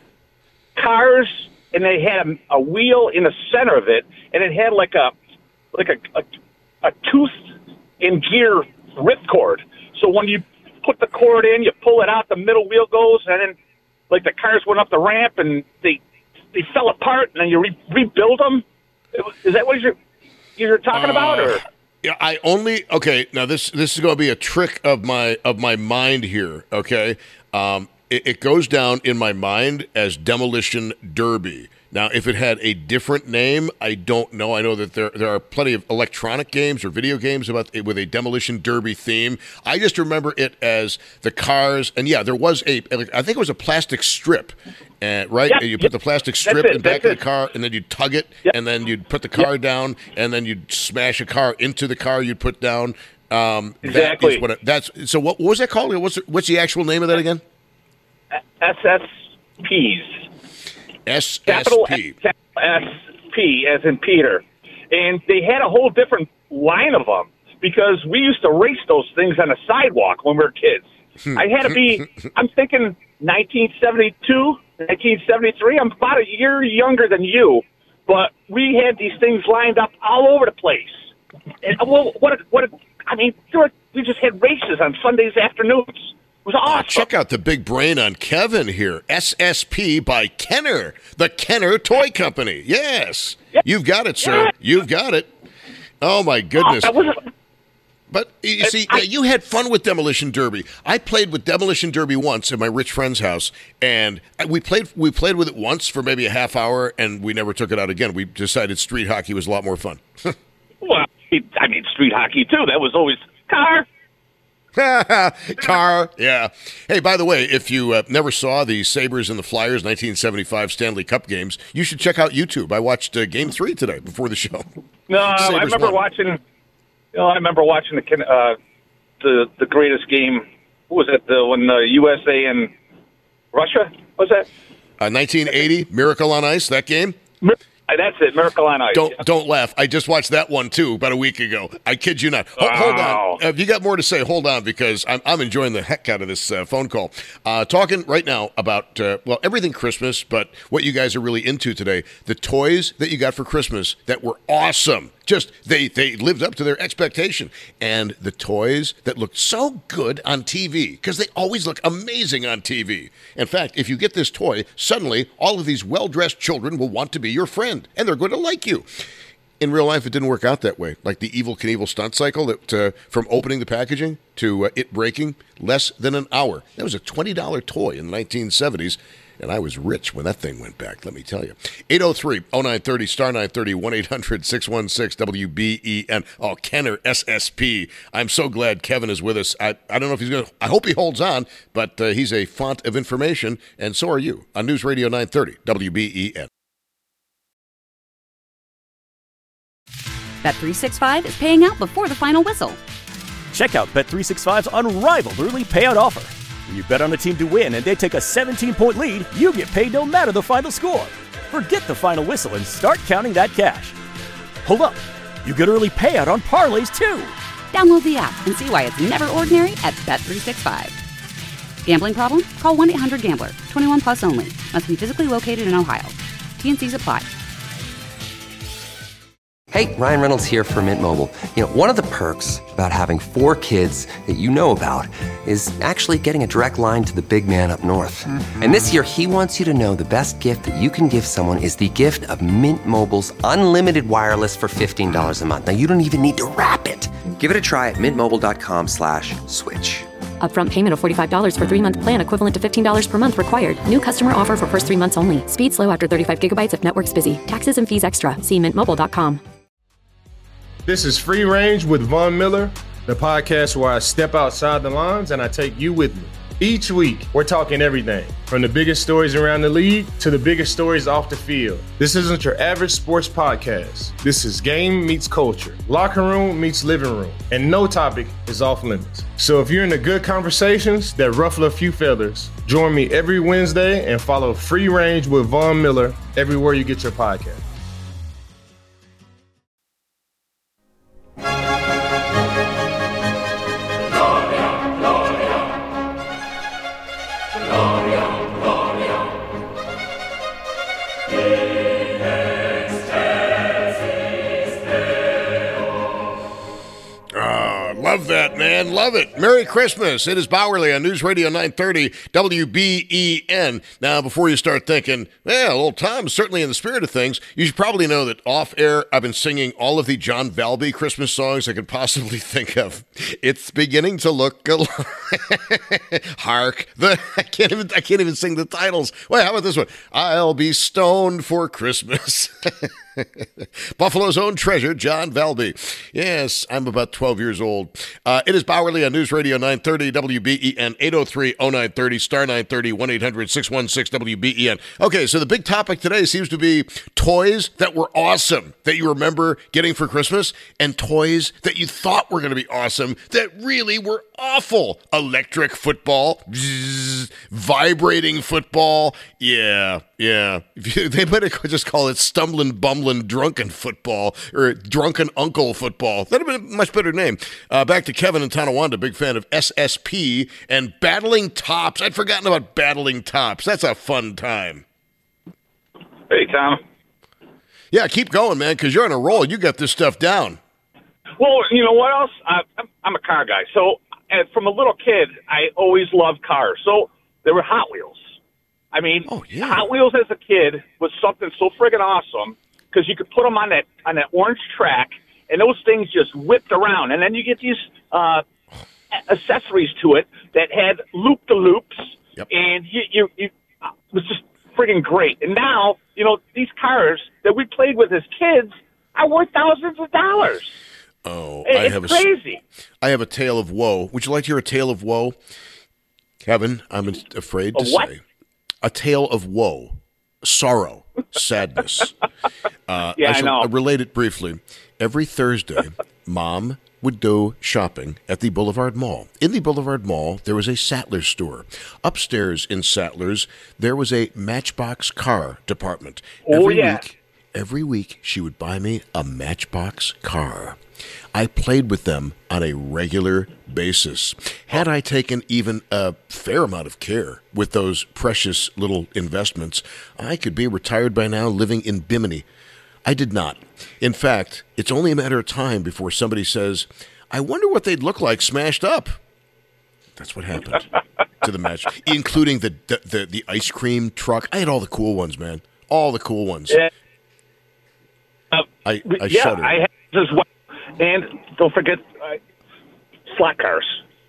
Speaker 15: cars, and they had a, a wheel in the center of it, and it had like a like a a, a tooth and gear ripcord. So when you put the cord in, you pull it out, the middle wheel goes, and then like the cars went up the ramp and they they fell apart, and then you re- rebuild them. Is that what you're you're talking uh, about, or?
Speaker 4: Yeah, I only okay. Now this this is going to be a trick of my of my mind here. Okay, um, it, it goes down in my mind as Demolition Derby. Now, if it had a different name, I don't know. I know that there there are plenty of electronic games or video games about with a Demolition Derby theme. I just remember it as the cars, and yeah, there was a. I think it was a plastic strip, uh, right?
Speaker 15: Yeah,
Speaker 4: you put
Speaker 15: yeah.
Speaker 4: the plastic strip
Speaker 15: That's it,
Speaker 4: in the back
Speaker 15: that's
Speaker 4: of the car, and then you'd tug it,
Speaker 15: Yep.
Speaker 4: and then you'd put the car
Speaker 15: Yep.
Speaker 4: down, and then you'd smash a car into the car you'd put down. Um,
Speaker 15: Exactly.
Speaker 4: That is what it, that's so. What, what was that called? What's what's the actual name of that again?
Speaker 15: S S Ps.
Speaker 4: S S
Speaker 15: Capital
Speaker 4: P.
Speaker 15: S, capital S P as in Peter. And they had a whole different line of them because we used to race those things on the sidewalk when we were kids. I had to be, I'm thinking nineteen seventy-two, nineteen seventy-three. I'm about a year younger than you, but we had these things lined up all over the place. And well, what, a, what, a, I mean, there were, we just had races on Sundays afternoons. It was awesome.
Speaker 4: Oh, check out the big brain on Kevin here. S S P by Kenner, the Kenner Toy Company. Yes.
Speaker 15: Yeah.
Speaker 4: You've got it, sir.
Speaker 15: Yeah.
Speaker 4: You've got it. Oh, my goodness.
Speaker 15: Oh, that was,
Speaker 4: But you see,
Speaker 15: I,
Speaker 4: you had fun with Demolition Derby. I played with Demolition Derby once at my rich friend's house, and we played we played with it once for maybe a half hour, and we never took it out again. We decided street hockey was a lot more fun.
Speaker 15: well, I mean, street hockey, too. That was always car.
Speaker 4: Car, yeah. Hey, by the way, if you uh, never saw the Sabres and the Flyers nineteen seventy-five Stanley Cup games, you should check out YouTube. I watched uh, Game Three today before the show.
Speaker 15: No, I
Speaker 4: Sabres
Speaker 15: remember
Speaker 4: won.
Speaker 15: watching. You know, I remember watching the uh, the the greatest game. What was it? The when the U S A and Russia was that?
Speaker 4: Uh, nineteen eighty Miracle on Ice. That game.
Speaker 15: That's it, Miracle on Ice.
Speaker 4: Don't don't laugh. I just watched that one too about a week ago. I kid you not. Ho- Hold
Speaker 15: Wow.
Speaker 4: on. If you got more to say, hold on because I'm I'm enjoying the heck out of this uh, phone call. Uh, talking right now about uh, well everything Christmas, but what you guys are really into today, the toys that you got for Christmas that were awesome. Just they they lived up to their expectation, and the toys that looked so good on T V because they always look amazing on T V. In fact, if you get this toy, suddenly all of these well-dressed children will want to be your friend, and they're going to like you. In real life, it didn't work out that way. Like the Evel Knievel stunt cycle, that uh, from opening the packaging to uh, it breaking, less than an hour. That was a twenty dollars toy in the nineteen seventies. And I was rich when that thing went back, let me tell you. eight oh three oh nine thirty, star nine thirty, one eight hundred six one six W B E N. Oh, Kenner S S P. I'm so glad Kevin is with us. I, I don't know if he's going to, I hope he holds on, but uh, he's a font of information, and so are you on News Radio nine thirty, W B E N.
Speaker 1: Bet three sixty-five is paying out before the final whistle.
Speaker 2: Check out Bet three sixty-five's unrivaled early payout offer. When you bet on a team to win and they take a seventeen-point lead, you get paid no matter the final score. Forget the final whistle and start counting that cash. Hold up. You get early payout on parlays, too.
Speaker 1: Download the app and see why it's never ordinary at Bet three sixty-five. Gambling problem? Call one eight hundred gambler. twenty-one plus only. Must be physically located in Ohio. T N Cs apply.
Speaker 5: Hey, Ryan Reynolds here for Mint Mobile. You know, one of the perks about having four kids that you know about is actually getting a direct line to the big man up north. Mm-hmm. And this year, he wants you to know the best gift that you can give someone is the gift of Mint Mobile's unlimited wireless for fifteen dollars a month. Now, you don't even need to wrap it. Give it a try at mintmobile.com slash switch.
Speaker 6: Upfront payment of forty-five dollars for three-month plan equivalent to fifteen dollars per month required. New customer offer for first three months only. Speed slow after thirty-five gigabytes if network's busy. Taxes and fees extra. See mint mobile dot com.
Speaker 3: This is Free Range with Von Miller, the podcast where I step outside the lines and I take you with me. Each week, we're talking everything from the biggest stories around the league to the biggest stories off the field. This isn't your average sports podcast. This is game meets culture, locker room meets living room, and no topic is off limits. So if you're into good conversations that ruffle a few feathers, join me every Wednesday and follow Free Range with Von Miller everywhere you get your podcast.
Speaker 4: Love that, man. Love it. Merry Christmas. It is Bowerly on News Radio nine thirty W B E N. Now, before you start thinking, well, old Tom's certainly in the spirit of things, you should probably know that off air, I've been singing all of the John Valby Christmas songs I could possibly think of. It's beginning to look a lot. Hark. The, I can't even, I can't even sing the titles. Wait, how about this one? I'll be stoned for Christmas. Buffalo's own treasure, John Valby. Yes, I'm about twelve years old. Uh, it is Bowerly on News Radio nine thirty W B E N, eight oh three oh nine thirty, star nine thirty, one eight hundred six one six W B E N. Okay, so the big topic today seems to be toys that were awesome that you remember getting for Christmas and toys that you thought were going to be awesome that really were awful. Electric football, bzzz, vibrating football. Yeah, yeah. They better just call it stumbling, bumbling, drunken football or drunken uncle football. That'd have been a much better name. Uh, back to Kevin in Tonawanda, big fan of S S P and Battling Tops. I'd forgotten about Battling Tops. That's a fun time.
Speaker 15: Hey, Tom.
Speaker 4: Yeah, keep going, man, because you're on a roll. You got this stuff down.
Speaker 15: Well, you know what else? I, I'm a car guy. So uh, from a little kid, I always loved cars. So there were Hot Wheels. I mean, oh, yeah. Hot Wheels as a kid was something so friggin' awesome because you could put them on that on that orange track, and those things just whipped around. And then you get these uh, accessories to it that had loop-the-loops, yep. and you, you, you, it was just friggin' great. And now, you know, these cars that we played with as kids are worth thousands of dollars.
Speaker 4: Oh,
Speaker 15: it,
Speaker 4: I
Speaker 15: it's
Speaker 4: have a,
Speaker 15: crazy.
Speaker 4: I have a tale of woe. Would you like to hear a tale of woe? Kevin, I'm afraid to
Speaker 15: a what?
Speaker 4: say. A tale of woe, sorrow, sadness. Uh,
Speaker 15: yeah,
Speaker 4: I, shall,
Speaker 15: I know.
Speaker 4: I'll relate it briefly. Every Thursday, Mom would go shopping at the Boulevard Mall. In the Boulevard Mall, there was a Sattler's store. Upstairs in Sattler's, there was a Matchbox car department.
Speaker 15: Oh,
Speaker 4: every
Speaker 15: yeah.
Speaker 4: week, every week, she would buy me a Matchbox car. I played with them on a regular basis. Had I taken even a fair amount of care with those precious little investments, I could be retired by now living in Bimini. I did not. In fact, it's only a matter of time before somebody says, I wonder what they'd look like smashed up. That's what happened to the match, including the, the, the, the ice cream truck. I had all the cool ones, man. All the cool ones.
Speaker 15: Yeah. Uh,
Speaker 4: I, I
Speaker 15: yeah,
Speaker 4: shuddered.
Speaker 15: I had as well. And don't forget uh, slot cars.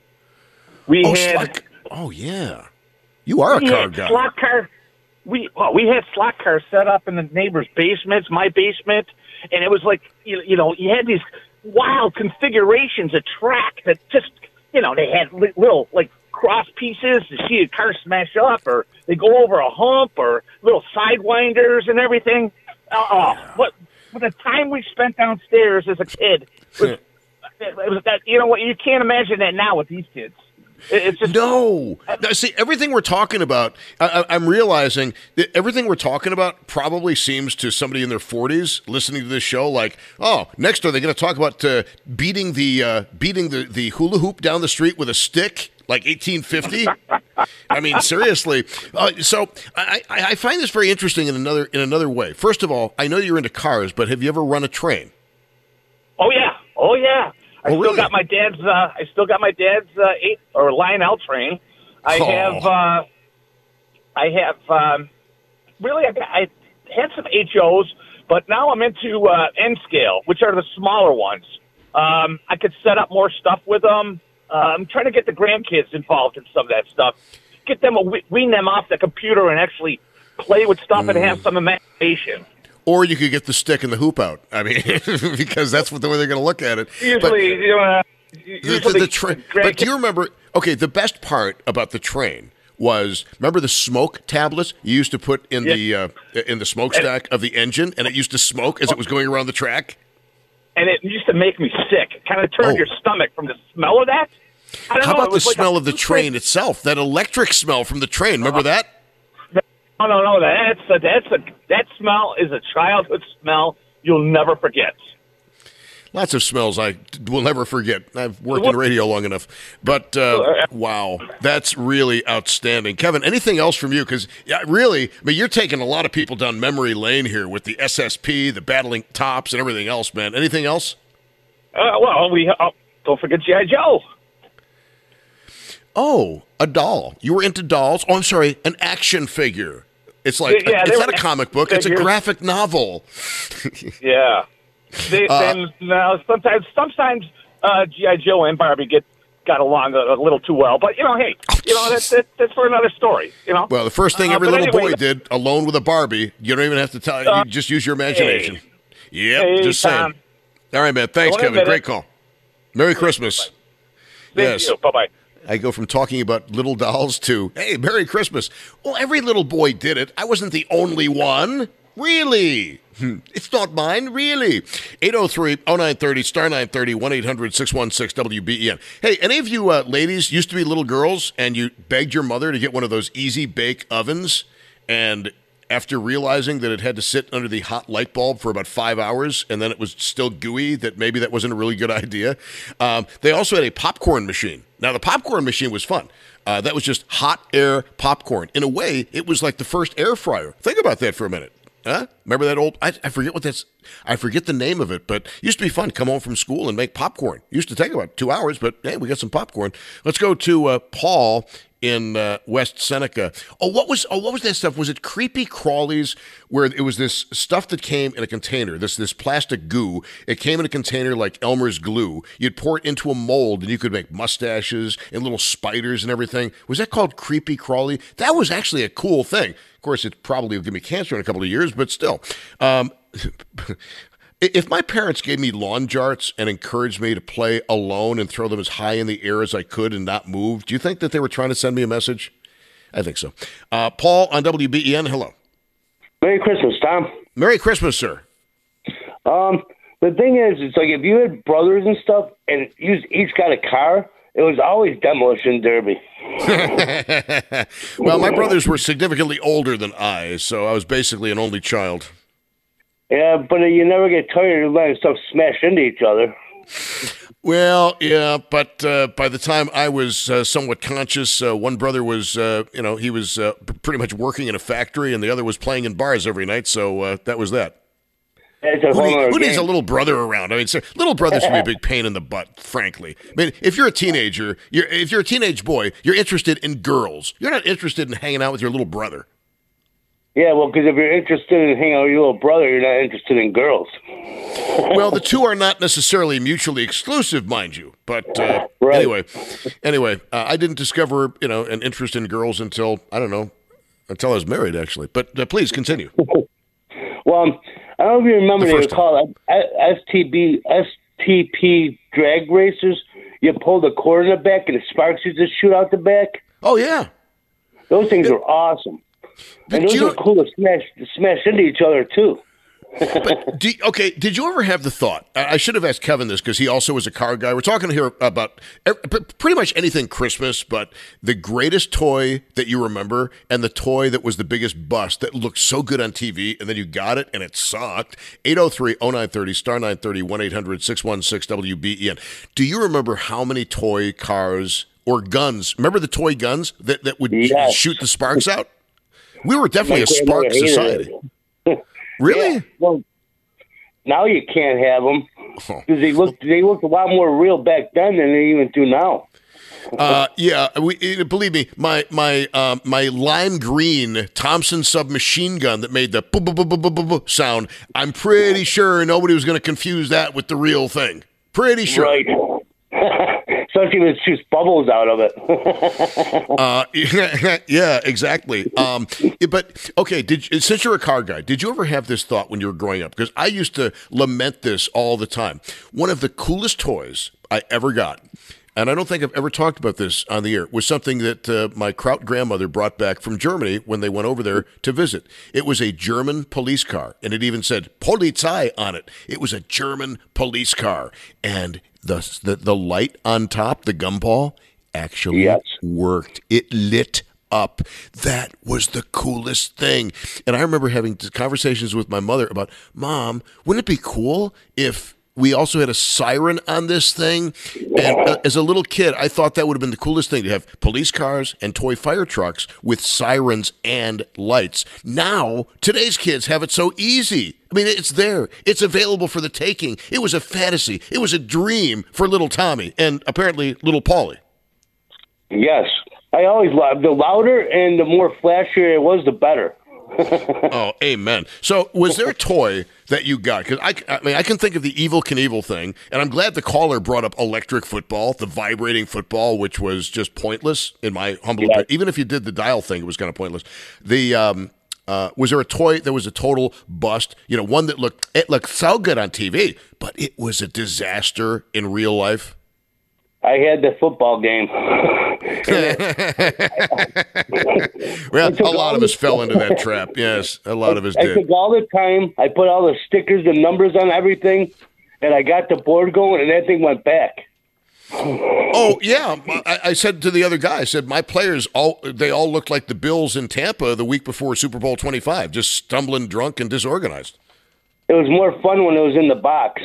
Speaker 15: We
Speaker 4: oh,
Speaker 15: had.
Speaker 4: Slot, oh, yeah. You are a car
Speaker 15: had
Speaker 4: guy.
Speaker 15: Slot car. We well, we had slot cars set up in the neighbors' basements, my basement, and it was like you, you know you had these wild configurations of track that just you know they had li- little like cross pieces to see a car smash up, or they go over a hump, or little sidewinders and everything. Oh, yeah. what. But the time we spent downstairs as a kid was, it was that you know what you can't imagine that now with these kids. It, it's just
Speaker 4: no. Now, see, everything we're talking about, I, I, I'm realizing that everything we're talking about probably seems to somebody in their forties listening to this show like, oh, next are they going to talk about uh, beating the uh, beating the, the hula hoop down the street with a stick like eighteen fifty? I mean, seriously. Uh, so I, I, I find this very interesting in another in another way. First of all, I know you're into cars, but have you ever run a train?
Speaker 15: Oh yeah, oh yeah. I
Speaker 4: Oh,
Speaker 15: still
Speaker 4: really?
Speaker 15: got my dad's. Uh, I still got my dad's uh, eight or Lionel train. I
Speaker 4: Oh.
Speaker 15: have. Uh, I have. Um, really, I, got, I had some H Os, but now I'm into uh, N scale, which are the smaller ones. Um, I could set up more stuff with them. Uh, I'm trying to get the grandkids involved in some of that stuff. Get them, a, wean them off the computer and actually play with stuff and have some imagination.
Speaker 4: Or you could get the stick and the hoop out. I mean, because that's what the way they're going to look at it.
Speaker 15: Usually, you know, uh,
Speaker 4: The,
Speaker 15: usually
Speaker 4: the, the train. But do you remember? Okay, the best part about the train was remember the smoke tablets you used to put in
Speaker 15: Yeah.
Speaker 4: the uh, in the smokestack of the engine, and it used to smoke as it was going around the track.
Speaker 15: and it used to make me sick. Kind of turned
Speaker 4: Oh.
Speaker 15: your stomach from the smell of that. I don't
Speaker 4: How
Speaker 15: know,
Speaker 4: about
Speaker 15: it
Speaker 4: the
Speaker 15: was like
Speaker 4: smell
Speaker 15: a-
Speaker 4: of the train itself? That electric smell from the train. Remember that?
Speaker 15: No, no, no. That's a, that's a, that smell is a childhood smell you'll never forget.
Speaker 4: Lots of smells I will never forget. I've worked in radio long enough. But, uh, wow, that's really outstanding. Kevin, anything else from you? Because, yeah, really, I mean, you're taking a lot of people down memory lane here with the S S P, the battling tops, and everything else, man. Anything else?
Speaker 15: Uh, well, we uh, don't forget G I. Joe.
Speaker 4: Oh, a doll. You were into dolls? Oh, I'm sorry, an action figure. It's like,
Speaker 15: Yeah, they
Speaker 4: it's
Speaker 15: were
Speaker 4: not a comic book. It's a
Speaker 15: figures.
Speaker 4: graphic novel.
Speaker 15: Yeah. They,
Speaker 4: Uh,
Speaker 15: then now sometimes sometimes uh, G I. Joe and Barbie get got along a, a little too well, but you know, hey, you know that's that, that's for another story. You know.
Speaker 4: Well, the first thing
Speaker 15: Uh,
Speaker 4: every
Speaker 15: but
Speaker 4: little
Speaker 15: anyway,
Speaker 4: boy did, alone with a Barbie, you don't even have to tell.
Speaker 15: Uh,
Speaker 4: you just use your imagination. Yep,
Speaker 15: Hey,
Speaker 4: just saying.
Speaker 15: Tom.
Speaker 4: All right, man. Thanks,
Speaker 15: Don't
Speaker 4: Kevin.
Speaker 15: admit
Speaker 4: Great
Speaker 15: it.
Speaker 4: call. Merry Christmas.
Speaker 15: Thank
Speaker 4: yes.
Speaker 15: you. Bye bye.
Speaker 4: I go from talking about little dolls to, hey, Merry Christmas. Well, every little boy did it. I wasn't the only one. Really? Hmm. It's not mine, really. eight oh three oh nine thirty, star nine thirty, one eight hundred six one six W B E N. Hey, any of you uh, ladies used to be little girls and you begged your mother to get one of those easy bake ovens, and after realizing that it had to sit under the hot light bulb for about five hours and then it was still gooey, that maybe that wasn't a really good idea? Um, they also had a popcorn machine. Now, the popcorn machine was fun. Uh, that was just hot air popcorn. In a way, it was like the first air fryer. Think about that for a minute. Huh? Remember that old, I, I forget what that's, I forget the name of it, but it used to be fun. Come home from school and make popcorn. It used to take about two hours, but hey, we got some popcorn. Let's go to uh, Paul in uh, West Seneca. Oh, what was, oh, what was that stuff? Was it Creepy Crawlies, where it was this stuff that came in a container, this, this plastic goo. It came in a container like Elmer's glue. You'd pour it into a mold and you could make mustaches and little spiders and everything. Was that called Creepy Crawly? That was actually a cool thing. Of course, it probably will give me cancer in a couple of years, but still. Um, if my parents gave me lawn jarts and encouraged me to play alone and throw them as high in the air as I could and not move, do you think that they were trying to send me a message? I think so. Uh, Paul on W B E N, hello.
Speaker 16: Merry Christmas, Tom.
Speaker 4: Merry Christmas, sir.
Speaker 16: Um, the thing is, it's like if you had brothers and stuff, and you each got a car, it was always demolition derby.
Speaker 4: Well, my brothers were significantly older than I, so I was basically an only child.
Speaker 16: Yeah, but you never get tired of letting stuff smash into each other.
Speaker 4: Well, yeah, but uh, by the time I was uh, somewhat conscious, uh, one brother was, uh, you know, he was uh, p- pretty much working in a factory, and the other was playing in bars every night, so uh, that was that.
Speaker 16: It's a
Speaker 4: Who,
Speaker 16: whole
Speaker 4: need-
Speaker 16: other
Speaker 4: who needs a
Speaker 16: game.
Speaker 4: little brother around? I mean, so, little brothers can be a big pain in the butt, frankly. I mean, if you're a teenager, you're, if you're a teenage boy, you're interested in girls. You're not interested in hanging out with your little brother.
Speaker 16: Yeah, well, because if you're interested in hanging out with your little brother, you're not interested in girls.
Speaker 4: Well, the two are not necessarily mutually exclusive, mind you. But uh, anyway, anyway, uh, I didn't discover, you know, an interest in girls until, I don't know, until I was married, actually. But uh, please continue.
Speaker 16: Well, um, I don't know if you remember,
Speaker 4: The
Speaker 16: they were
Speaker 4: first
Speaker 16: called S T B, S T P drag racers. You pull the cord in the back and the sparks you just shoot out the back.
Speaker 4: Oh, yeah.
Speaker 16: Those things are awesome. And those
Speaker 4: you
Speaker 16: are cool to smash, to smash into each other, too.
Speaker 4: But do, okay, did you ever have the thought? I should have asked Kevin this because he also was a car guy. We're talking here about pretty much anything Christmas, but the greatest toy that you remember and the toy that was the biggest bust that looked so good on T V, and then you got it and it sucked. eight oh three oh nine thirty, star nine thirty, one eight hundred six one six W B E N. Do you remember how many toy cars or guns? Remember the toy guns that, that would yes. shoot the sparks out? We were definitely a spark society. Really?
Speaker 16: Yeah. Well, now you can't have them because they look they look a lot more real back then than they even do now.
Speaker 4: Uh, yeah, we, believe me, my my um, my lime green Thompson submachine gun that made the boop, boop, boop, boop, boop, boop sound. I'm pretty sure nobody was going to confuse that with the real thing. Pretty sure.
Speaker 16: Right. Especially if it shoots bubbles out of it.
Speaker 4: uh, yeah, yeah, exactly. Um, but okay, did you, since you're a car guy, did you ever have this thought when you were growing up? Because I used to lament this all the time. One of the coolest toys I ever got, and I don't think I've ever talked about this on the air, was something that uh, my Kraut grandmother brought back from Germany when they went over there to visit. It was a German police car, and it even said Polizei on it. It was a German police car, and the the, the light on top, the gumball, actually yes. worked. It lit up. That was the coolest thing. And I remember having conversations with my mother about, Mom, wouldn't it be cool if we also had a siren on this thing? And uh, as a little kid, I thought that would have been the coolest thing, to have police cars and toy fire trucks with sirens and lights. Now, today's kids have it so easy. I mean, it's there. It's available for the taking. It was a fantasy. It was a dream for little Tommy and apparently little Paulie.
Speaker 16: Yes. I always loved the louder and the more flashier it was, the better.
Speaker 4: Oh, amen. So was there a toy that you got? Because I, I mean, I can think of the Evel Knievel thing, and I'm glad the caller brought up electric football, the vibrating football, which was just pointless in my humble opinion. Even if you did the dial thing, it was kind of pointless. The um, uh, was there a toy that was a total bust? You know, one that looked it looked so good on T V, but it was a disaster in real life.
Speaker 16: I had the football game.
Speaker 4: Well, a lot of us fell into that trap. Yes, a lot of us
Speaker 16: I
Speaker 4: did.
Speaker 16: I took all the time. I put all the stickers and numbers on everything, and I got the board going, and that thing went back.
Speaker 4: Oh, yeah. I, I said to the other guy, I said, my players, all they all looked like the Bills in Tampa the week before Super Bowl twenty-five, just stumbling drunk and disorganized.
Speaker 16: It was more fun when it was in the box.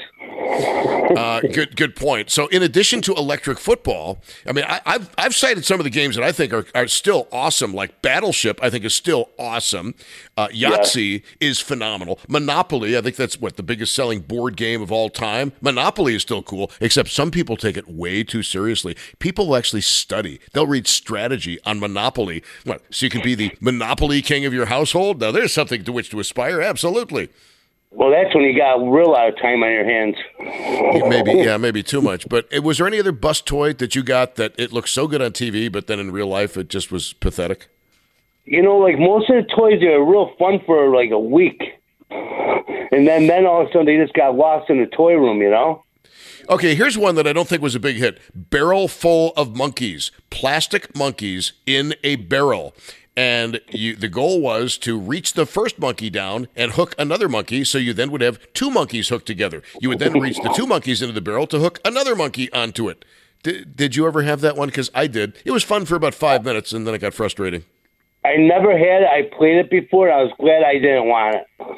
Speaker 4: uh, good, good point. So, in addition to electric football, I mean, I, I've I've cited some of the games that I think are, are still awesome. Like Battleship, I think is still awesome. Uh, Yahtzee yeah. is phenomenal. Monopoly, I think that's what the biggest selling board game of all time. Monopoly is still cool, except some people take it way too seriously. People actually study; they'll read strategy on Monopoly. What? So you can be the Monopoly king of your household. Now, there's something to which to aspire. Absolutely.
Speaker 16: Well, that's when you got a real lot of time on your hands.
Speaker 4: Maybe, yeah, maybe too much. But it, was there any other bust toy that you got that it looked so good on T V, but then in real life it just was pathetic?
Speaker 16: You know, like most of the toys are real fun for like a week. And then, then all of a sudden they just got lost in the toy room, you know?
Speaker 4: Okay, here's one that I don't think was a big hit. Barrel full of monkeys. Plastic monkeys in a barrel. And you, the goal was to reach the first monkey down and hook another monkey, so you then would have two monkeys hooked together. You would then reach the two monkeys into the barrel to hook another monkey onto it. Did, did you ever have that one? Because I did. It was fun for about five minutes, and then it got frustrating.
Speaker 16: I never had it. I played it before, and I was glad I didn't want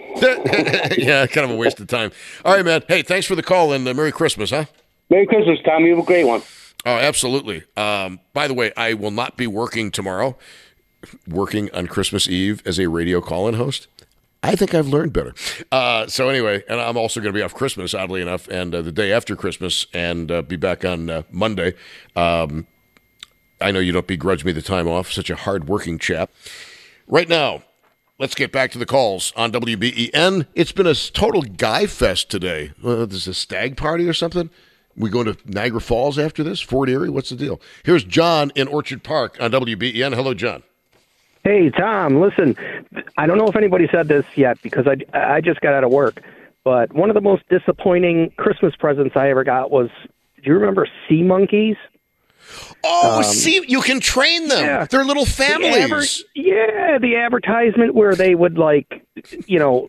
Speaker 4: it. Yeah, kind of a waste of time. All right, man. Hey, thanks for the call, and uh, Merry Christmas, huh?
Speaker 16: Merry Christmas, Tom. You have a great one.
Speaker 4: Oh, absolutely. Um, by the way, I will not be working tomorrow. Working on Christmas Eve as a radio call-in host, I think I've learned better. Uh, so anyway, and I'm also going to be off Christmas, oddly enough, and uh, the day after Christmas, and uh, be back on uh, Monday. Um, I know you don't begrudge me the time off, such a hard-working chap. Right now, let's get back to the calls on W B E N. It's been a total guy fest today. Uh, there's a stag party or something. We going to Niagara Falls after this? Fort Erie? What's the deal? Here's John in Orchard Park on W B E N. Hello, John.
Speaker 17: Hey, Tom, listen, I don't know if anybody said this yet because I, I just got out of work, but one of the most disappointing Christmas presents I ever got was, do you remember sea monkeys?
Speaker 4: Oh, um, see, you can train them.
Speaker 17: Yeah.
Speaker 4: They're little families.
Speaker 17: The adver- yeah, the advertisement where they would, like, you know,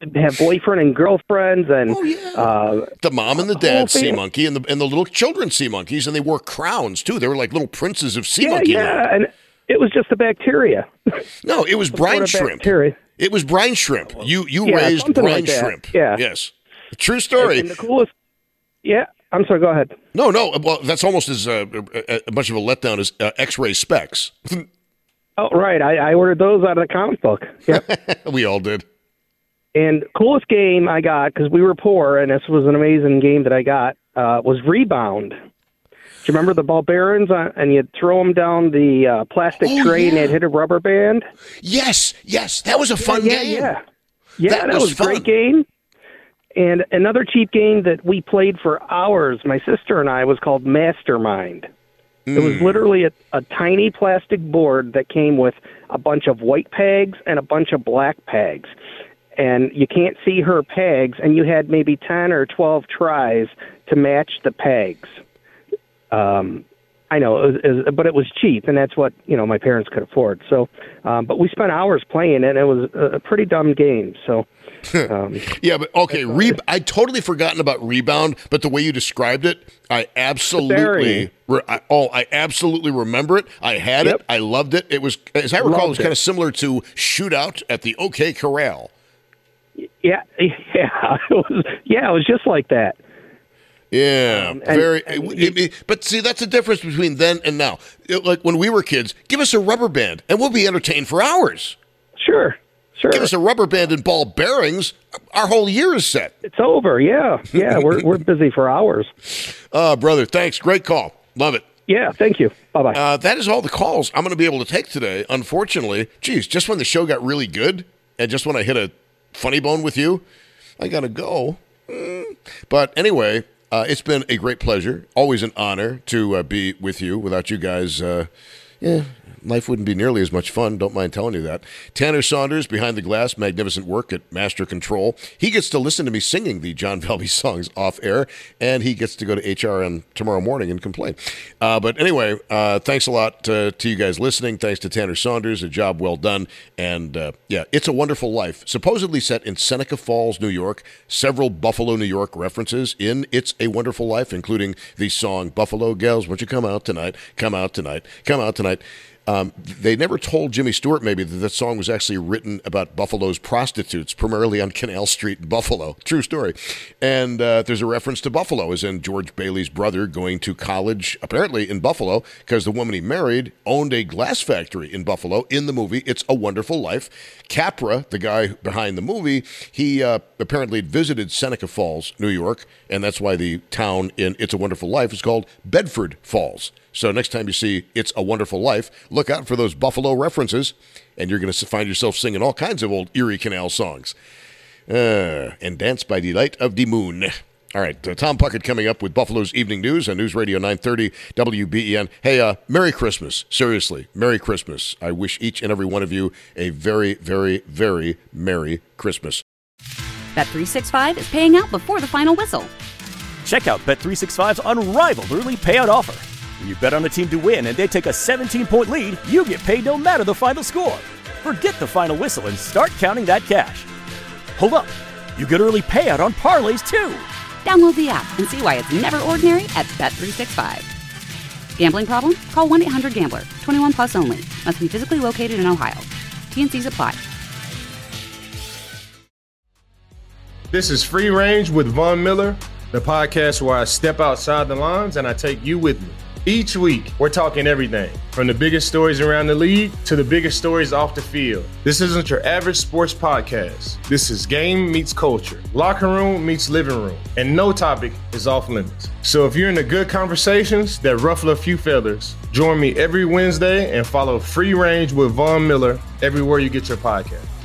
Speaker 17: have boyfriend and girlfriends, and
Speaker 4: oh, yeah.
Speaker 17: uh,
Speaker 4: the mom and the dad sea monkey, and the and the little children sea monkeys, and they wore crowns too. They were like little princes of sea
Speaker 17: yeah,
Speaker 4: monkey.
Speaker 17: Yeah,
Speaker 4: land.
Speaker 17: and it was just the bacteria.
Speaker 4: No, it was brine shrimp.
Speaker 17: Bacteria.
Speaker 4: It was brine shrimp. You you
Speaker 17: yeah,
Speaker 4: raised brine
Speaker 17: like
Speaker 4: shrimp.
Speaker 17: Yeah.
Speaker 4: Yes. True story.
Speaker 17: And, and the coolest. Yeah. I'm sorry. Go ahead.
Speaker 4: No, no. Well, that's almost as uh, a, a much of a letdown as uh, X-ray specs.
Speaker 17: Oh, right. I, I ordered those out of the comic book. Yep.
Speaker 4: We all did.
Speaker 17: And coolest game I got, because we were poor, and this was an amazing game that I got, uh, was Rebound. Do you remember the ball bearings, on, and you'd throw them down the uh, plastic
Speaker 4: oh,
Speaker 17: tray,
Speaker 4: yeah.
Speaker 17: and they'd hit a rubber band?
Speaker 4: Yes, yes. That was a fun
Speaker 17: yeah,
Speaker 4: game.
Speaker 17: Yeah, yeah. Yeah,
Speaker 4: that,
Speaker 17: that
Speaker 4: was,
Speaker 17: was a
Speaker 4: fun.
Speaker 17: great game. And another cheap game that we played for hours, my sister and I, was called Mastermind. Mm. It was literally a, a tiny plastic board that came with a bunch of white pegs and a bunch of black pegs. And you can't see her pegs, and you had maybe ten or twelve tries to match the pegs. Um, I know, it was, it was, but it was cheap, and that's what, you know, my parents could afford. So, um, but we spent hours playing it, and it was a, a pretty dumb game, so... Um,
Speaker 4: yeah, but okay, re- I'd totally forgotten about Rebound, but the way you described it, I absolutely, re- I, oh, I absolutely remember it. I had yep. it. I loved it. It was, as I recall, loved it was kind it. of similar to Shootout at the OK Corral.
Speaker 17: Yeah, yeah, it was. Yeah, it was just like that.
Speaker 4: Yeah,
Speaker 17: um, and,
Speaker 4: very.
Speaker 17: and
Speaker 4: it, it, it, but see, that's the difference between then and now. It, like when we were kids, give us a rubber band, and we'll be entertained for hours.
Speaker 17: Sure. Sure.
Speaker 4: Give us a rubber band and ball bearings. Our whole year is set.
Speaker 17: It's over. Yeah. Yeah. we're we're busy for hours.
Speaker 4: Uh, brother, thanks. Great call. Love it.
Speaker 17: Yeah. Thank you. Bye bye.
Speaker 4: Uh, that is all the calls I'm going to be able to take today. Unfortunately, geez, just when the show got really good and just when I hit a funny bone with you, I got to go. Mm. But anyway, uh, it's been a great pleasure. Always an honor to uh, be with you. Without you guys, uh, yeah. life wouldn't be nearly as much fun. Don't mind telling you that. Tanner Saunders, behind the glass, magnificent work at Master Control. He gets to listen to me singing the John Velby songs off air, and he gets to go to H R N tomorrow morning and complain. Uh, but anyway, uh, thanks a lot to, to you guys listening. Thanks to Tanner Saunders. A job well done. And uh, yeah, It's a Wonderful Life, supposedly set in Seneca Falls, New York. Several Buffalo, New York references in It's a Wonderful Life, including the song Buffalo Gals, won't you come out tonight, come out tonight, come out tonight. Um, they never told Jimmy Stewart maybe that that song was actually written about Buffalo's prostitutes, primarily on Canal Street in Buffalo. True story. And uh, there's a reference to Buffalo, as in George Bailey's brother going to college, apparently in Buffalo, because the woman he married owned a glass factory in Buffalo in the movie It's a Wonderful Life. Capra, the guy behind the movie, he uh, apparently had visited Seneca Falls, New York, and that's why the town in It's a Wonderful Life is called Bedford Falls. So next time you see It's a Wonderful Life, look out for those Buffalo references, and you're going to find yourself singing all kinds of old Erie Canal songs. Uh, and Dance by the Light of the Moon. All right, uh, Tom Puckett coming up with Buffalo's Evening News on News Radio nine thirty W B E N. Hey, uh, Merry Christmas. Seriously, Merry Christmas. I wish each and every one of you a very, very, very Merry Christmas.
Speaker 1: Bet three sixty-five is paying out before the final whistle.
Speaker 2: Check out Bet three sixty-five's unrivaled early payout offer. When you bet on a team to win and they take a seventeen-point lead, you get paid no matter the final score. Forget the final whistle and start counting that cash. Hold up. You get early payout on parlays, too.
Speaker 1: Download the app and see why it's never ordinary at Bet three sixty-five. Gambling problem? Call one eight hundred gambler. twenty-one plus only. Must be physically located in Ohio. T N Cs apply.
Speaker 3: This is Free Range with Von Miller, the podcast where I step outside the lines and I take you with me. Each week, we're talking everything from the biggest stories around the league to the biggest stories off the field. This isn't your average sports podcast. This is game meets culture, locker room meets living room, and no topic is off limits. So if you're into good conversations that ruffle a few feathers, join me every Wednesday and follow Free Range with Von Miller everywhere you get your podcast.